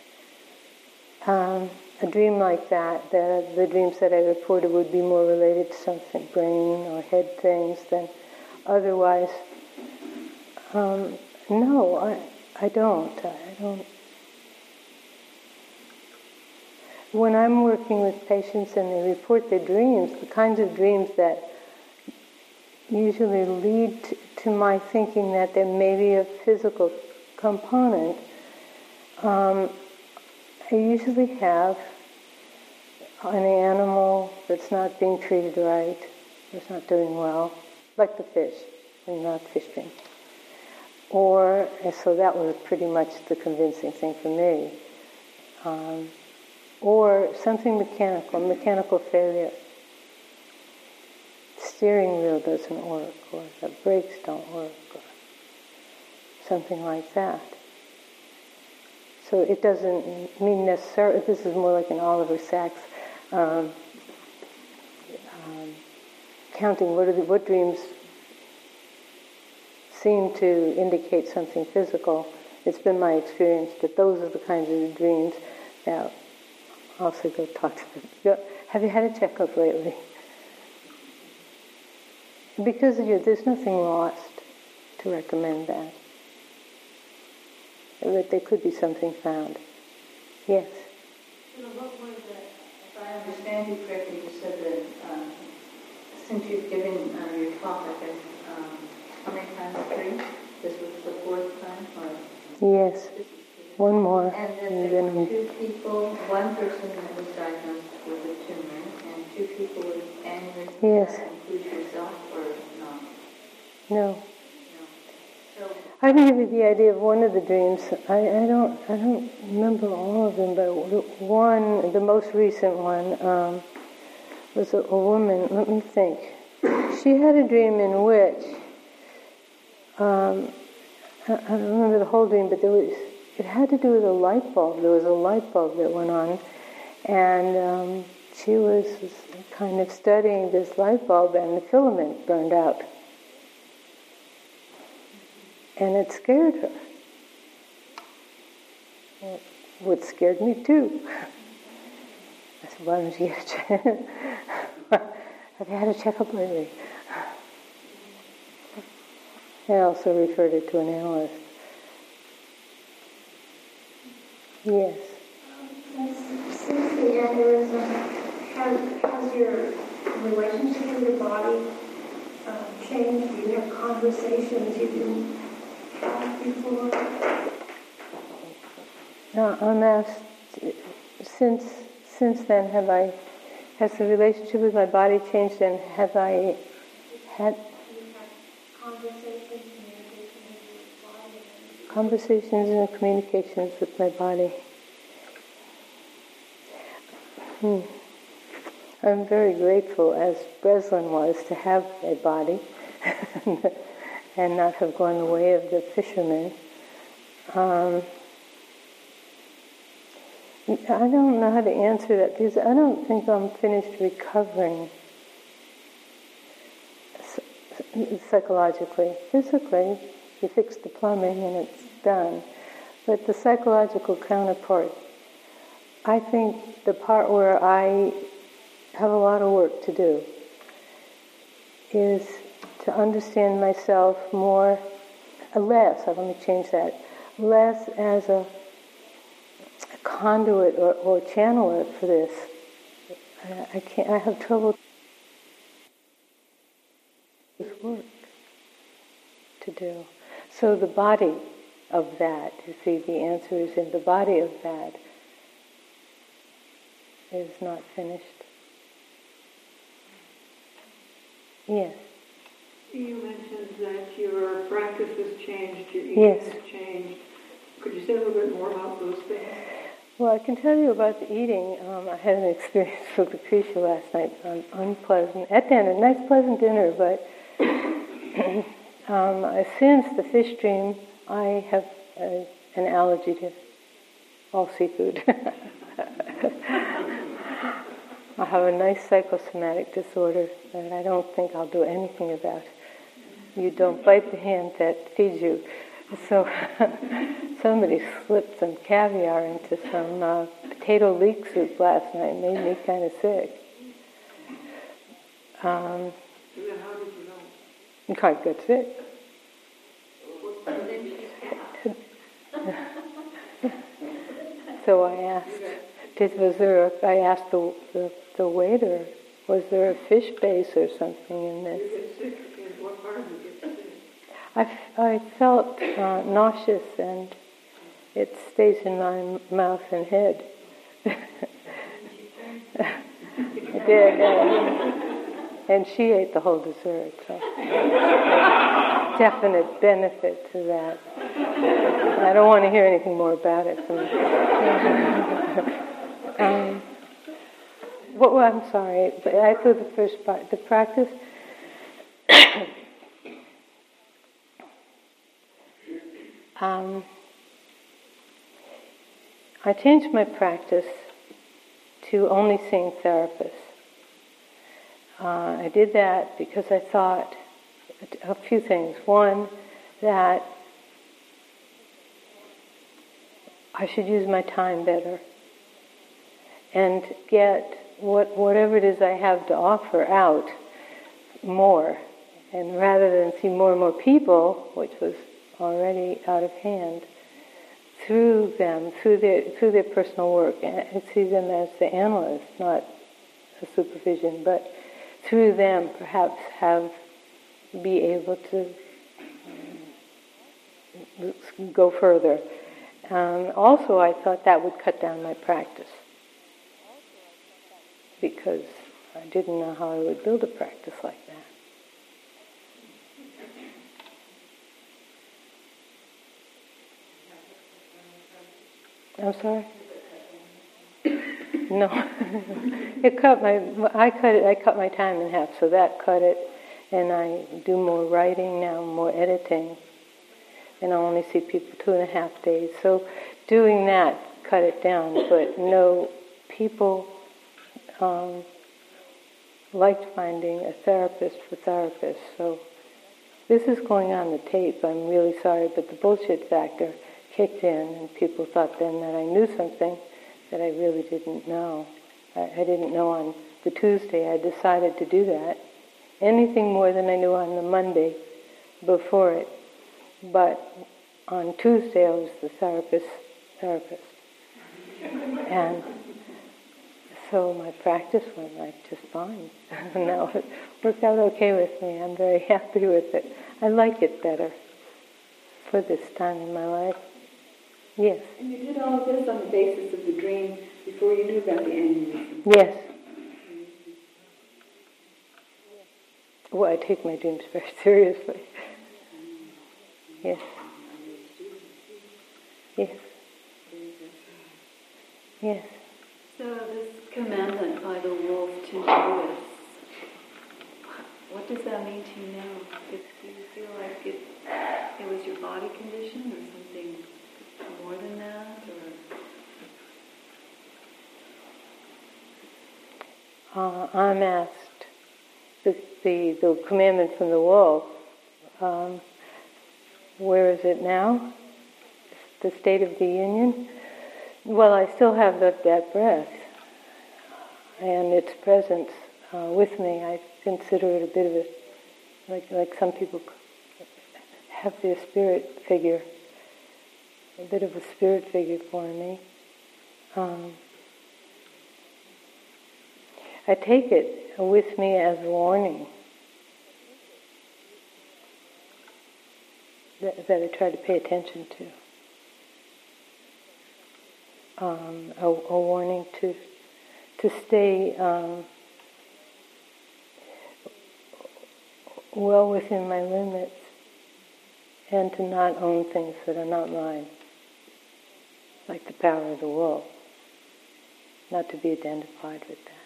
um, a dream like that, that the dreams that I reported would be more related to something, brain or head things than otherwise? Um, no, I, I don't. I don't. When I'm working with patients and they report their dreams, the kinds of dreams that usually lead to, to my thinking that there may be a physical component, um, I usually have an animal that's not being treated right, that's not doing well, like the fish, and not fish dream. Or, and so that was pretty much the convincing thing for me. Um, or something mechanical, mechanical failure. Steering wheel doesn't work, or the brakes don't work, or something like that. So it doesn't mean necessarily, this is more like an Oliver Sacks um, um, counting what, are the, what dreams seem to indicate something physical. It's been my experience that those are the kinds of dreams that also go talk to them. Have you had a checkup lately? Because of you, there's nothing lost to recommend that. That there could be something found. Yes? You know, what was that, if I understand you correctly, you said that um, since you've given uh, your talk, I guess, um, how many times? Three? This was the fourth time? Or? Yes. One more. And then there were two people, one person that was diagnosed with a tumor, and two people with aneurysm. Yes. That includes yourself or not? No. No. So, I can give you the idea of one of the dreams. I, I don't I don't remember all of them, but one, the most recent one, um, was a, a woman. Let me think. She had a dream in which um, I, I don't remember the whole dream, but there was it had to do with a light bulb. There was a light bulb that went on, and um, she was kind of studying this light bulb, and the filament burned out. And it scared her. Well, what scared me too. I said, why don't you get a check? Have you had a checkup lately? I also referred it to an analyst. Yes. Um, since the aneurysm, has, has your relationship with your body um, changed? Do you have conversations you didn't have before? No, I'm asked, since since then, have I, has the relationship with my body changed, and have I had Conversations, communications with your body? conversations and communications with my body? Hmm. I'm very grateful, as Breslin was, to have a body and not have gone the way of the fishermen. Um, I don't know how to answer that because I don't think I'm finished recovering psychologically. Physically, you fix the plumbing and it's done. But the psychological counterpart, I think the part where I have a lot of work to do is to understand myself more, uh, less, let me change that, less as a, a conduit or, or channeler for this. I, I can't, I have trouble with work. to do. So the body of that, you see, the answer is in the body of that is not finished. Yes. You mentioned that your practice has changed, your eating Yes. has changed. Could you say a little bit more about those things? Well, I can tell you about the eating. Um, I had an experience with Lucretia last night, un- unpleasant, at dinner, nice pleasant dinner, but um, since the fish dream, I have uh, an allergy to all seafood. I have a nice psychosomatic disorder that I don't think I'll do anything about. You don't bite the hand that feeds you. So somebody slipped some caviar into some uh, potato leek soup last night. It made me kind of sick. Um, And then how did you know? you can't get sick. So I asked, did, was there a, I asked the, the, the waiter, was there a fish base or something in this? You get sick, in what part do you get sick? I, f- I felt uh, nauseous and it stays in my m- mouth and head. I did. Uh, and she ate the whole dessert, so definite benefit to that. I don't want to hear anything more about it. um, what, well, I'm sorry, but I threw the first part. The practice. um, I changed my practice to only seeing therapists. Uh, I did that because I thought a few things. One, that I should use my time better and get what whatever it is I have to offer out more. And rather than see more and more people, which was already out of hand, through them, through their through their personal work, and see them as the analyst, not a supervision, but through them perhaps have be able to um, go further. Um, also, I thought that would cut down my practice because I didn't know how I would build a practice like that. I'm sorry? No. It cut my, I cut it, I cut my time in half, so that cut it, and I do more writing now, more editing, and I only see people two and a half days. So doing that cut it down, but no, people um, liked finding a therapist for therapists, so this is going on the tape, I'm really sorry, but the bullshit factor kicked in, and people thought then that I knew something that I really didn't know. I, I didn't know on the Tuesday. I decided to do that. Anything more than I knew on the Monday before it. But on Tuesday I was the therapist, therapist. And so my practice went like just fine. Now it worked out okay with me. I'm very happy with it. I like it better for this time in my life. Yes. And you did all of this on the basis of the dream before you knew about the aneurysm. Yes. Well, I take my dreams very seriously. Yes. Yes. Yes. So this commandment by the wolf to notice, what does that mean to you now? Do you feel like it, it was your body condition or something more than that? Or? Uh, I'm asked the, the the commandment from the wolf. Um, where is it now? The state of the union. Well, I still have that, that breath and its presence uh, with me. I consider it a bit of a like like some people have their spirit figure. A bit of a spirit figure for me. Um, I take it with me as warning. that, that I try to pay attention to. Um, a, a warning to to stay um, well within my limits and to not own things that are not mine, like the power of the will, not to be identified with that.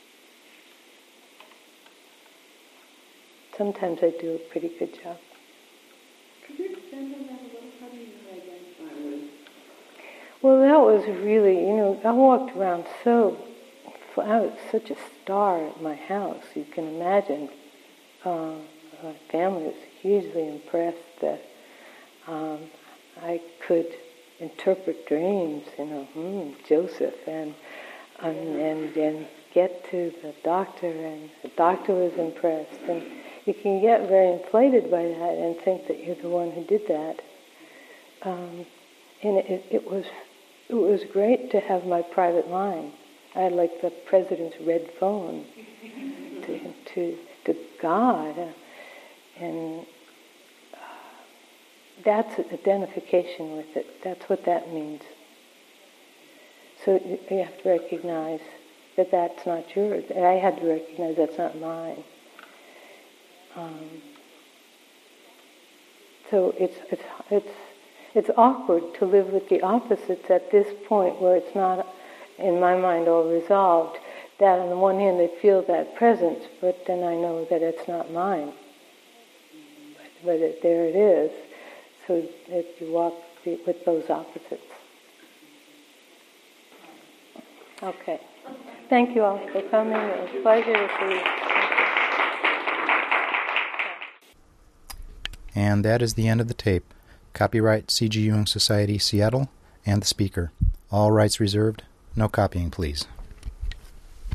Sometimes I do a pretty good job. Could you expand on that a little? How do you identify with? Well, that was really, you know, I walked around so, I was such a star at my house. You can imagine, uh, my family was hugely impressed that um, I could interpret dreams, you know, hmm, Joseph, and, and and and get to the doctor, and the doctor was impressed, and you can get very inflated by that and think that you're the one who did that. Um, and it, it was it was great to have my private line. I had like the president's red phone to to to God, uh, and uh, that's identification with it. That's what that means. So you, you have to recognize that that's not yours. I had to recognize that's not mine. Um, so it's it's it's it's awkward to live with the opposites at this point where it's not, in my mind, all resolved. That on the one hand I feel that presence, but then I know that it's not mine. But, but it, there it is. So that you walk the, with those opposites. Okay. Thank you all for coming. It was a pleasure to see you. And that is the end of the tape. Copyright C G Jung Society, Seattle, and the speaker. All rights reserved. No copying, please.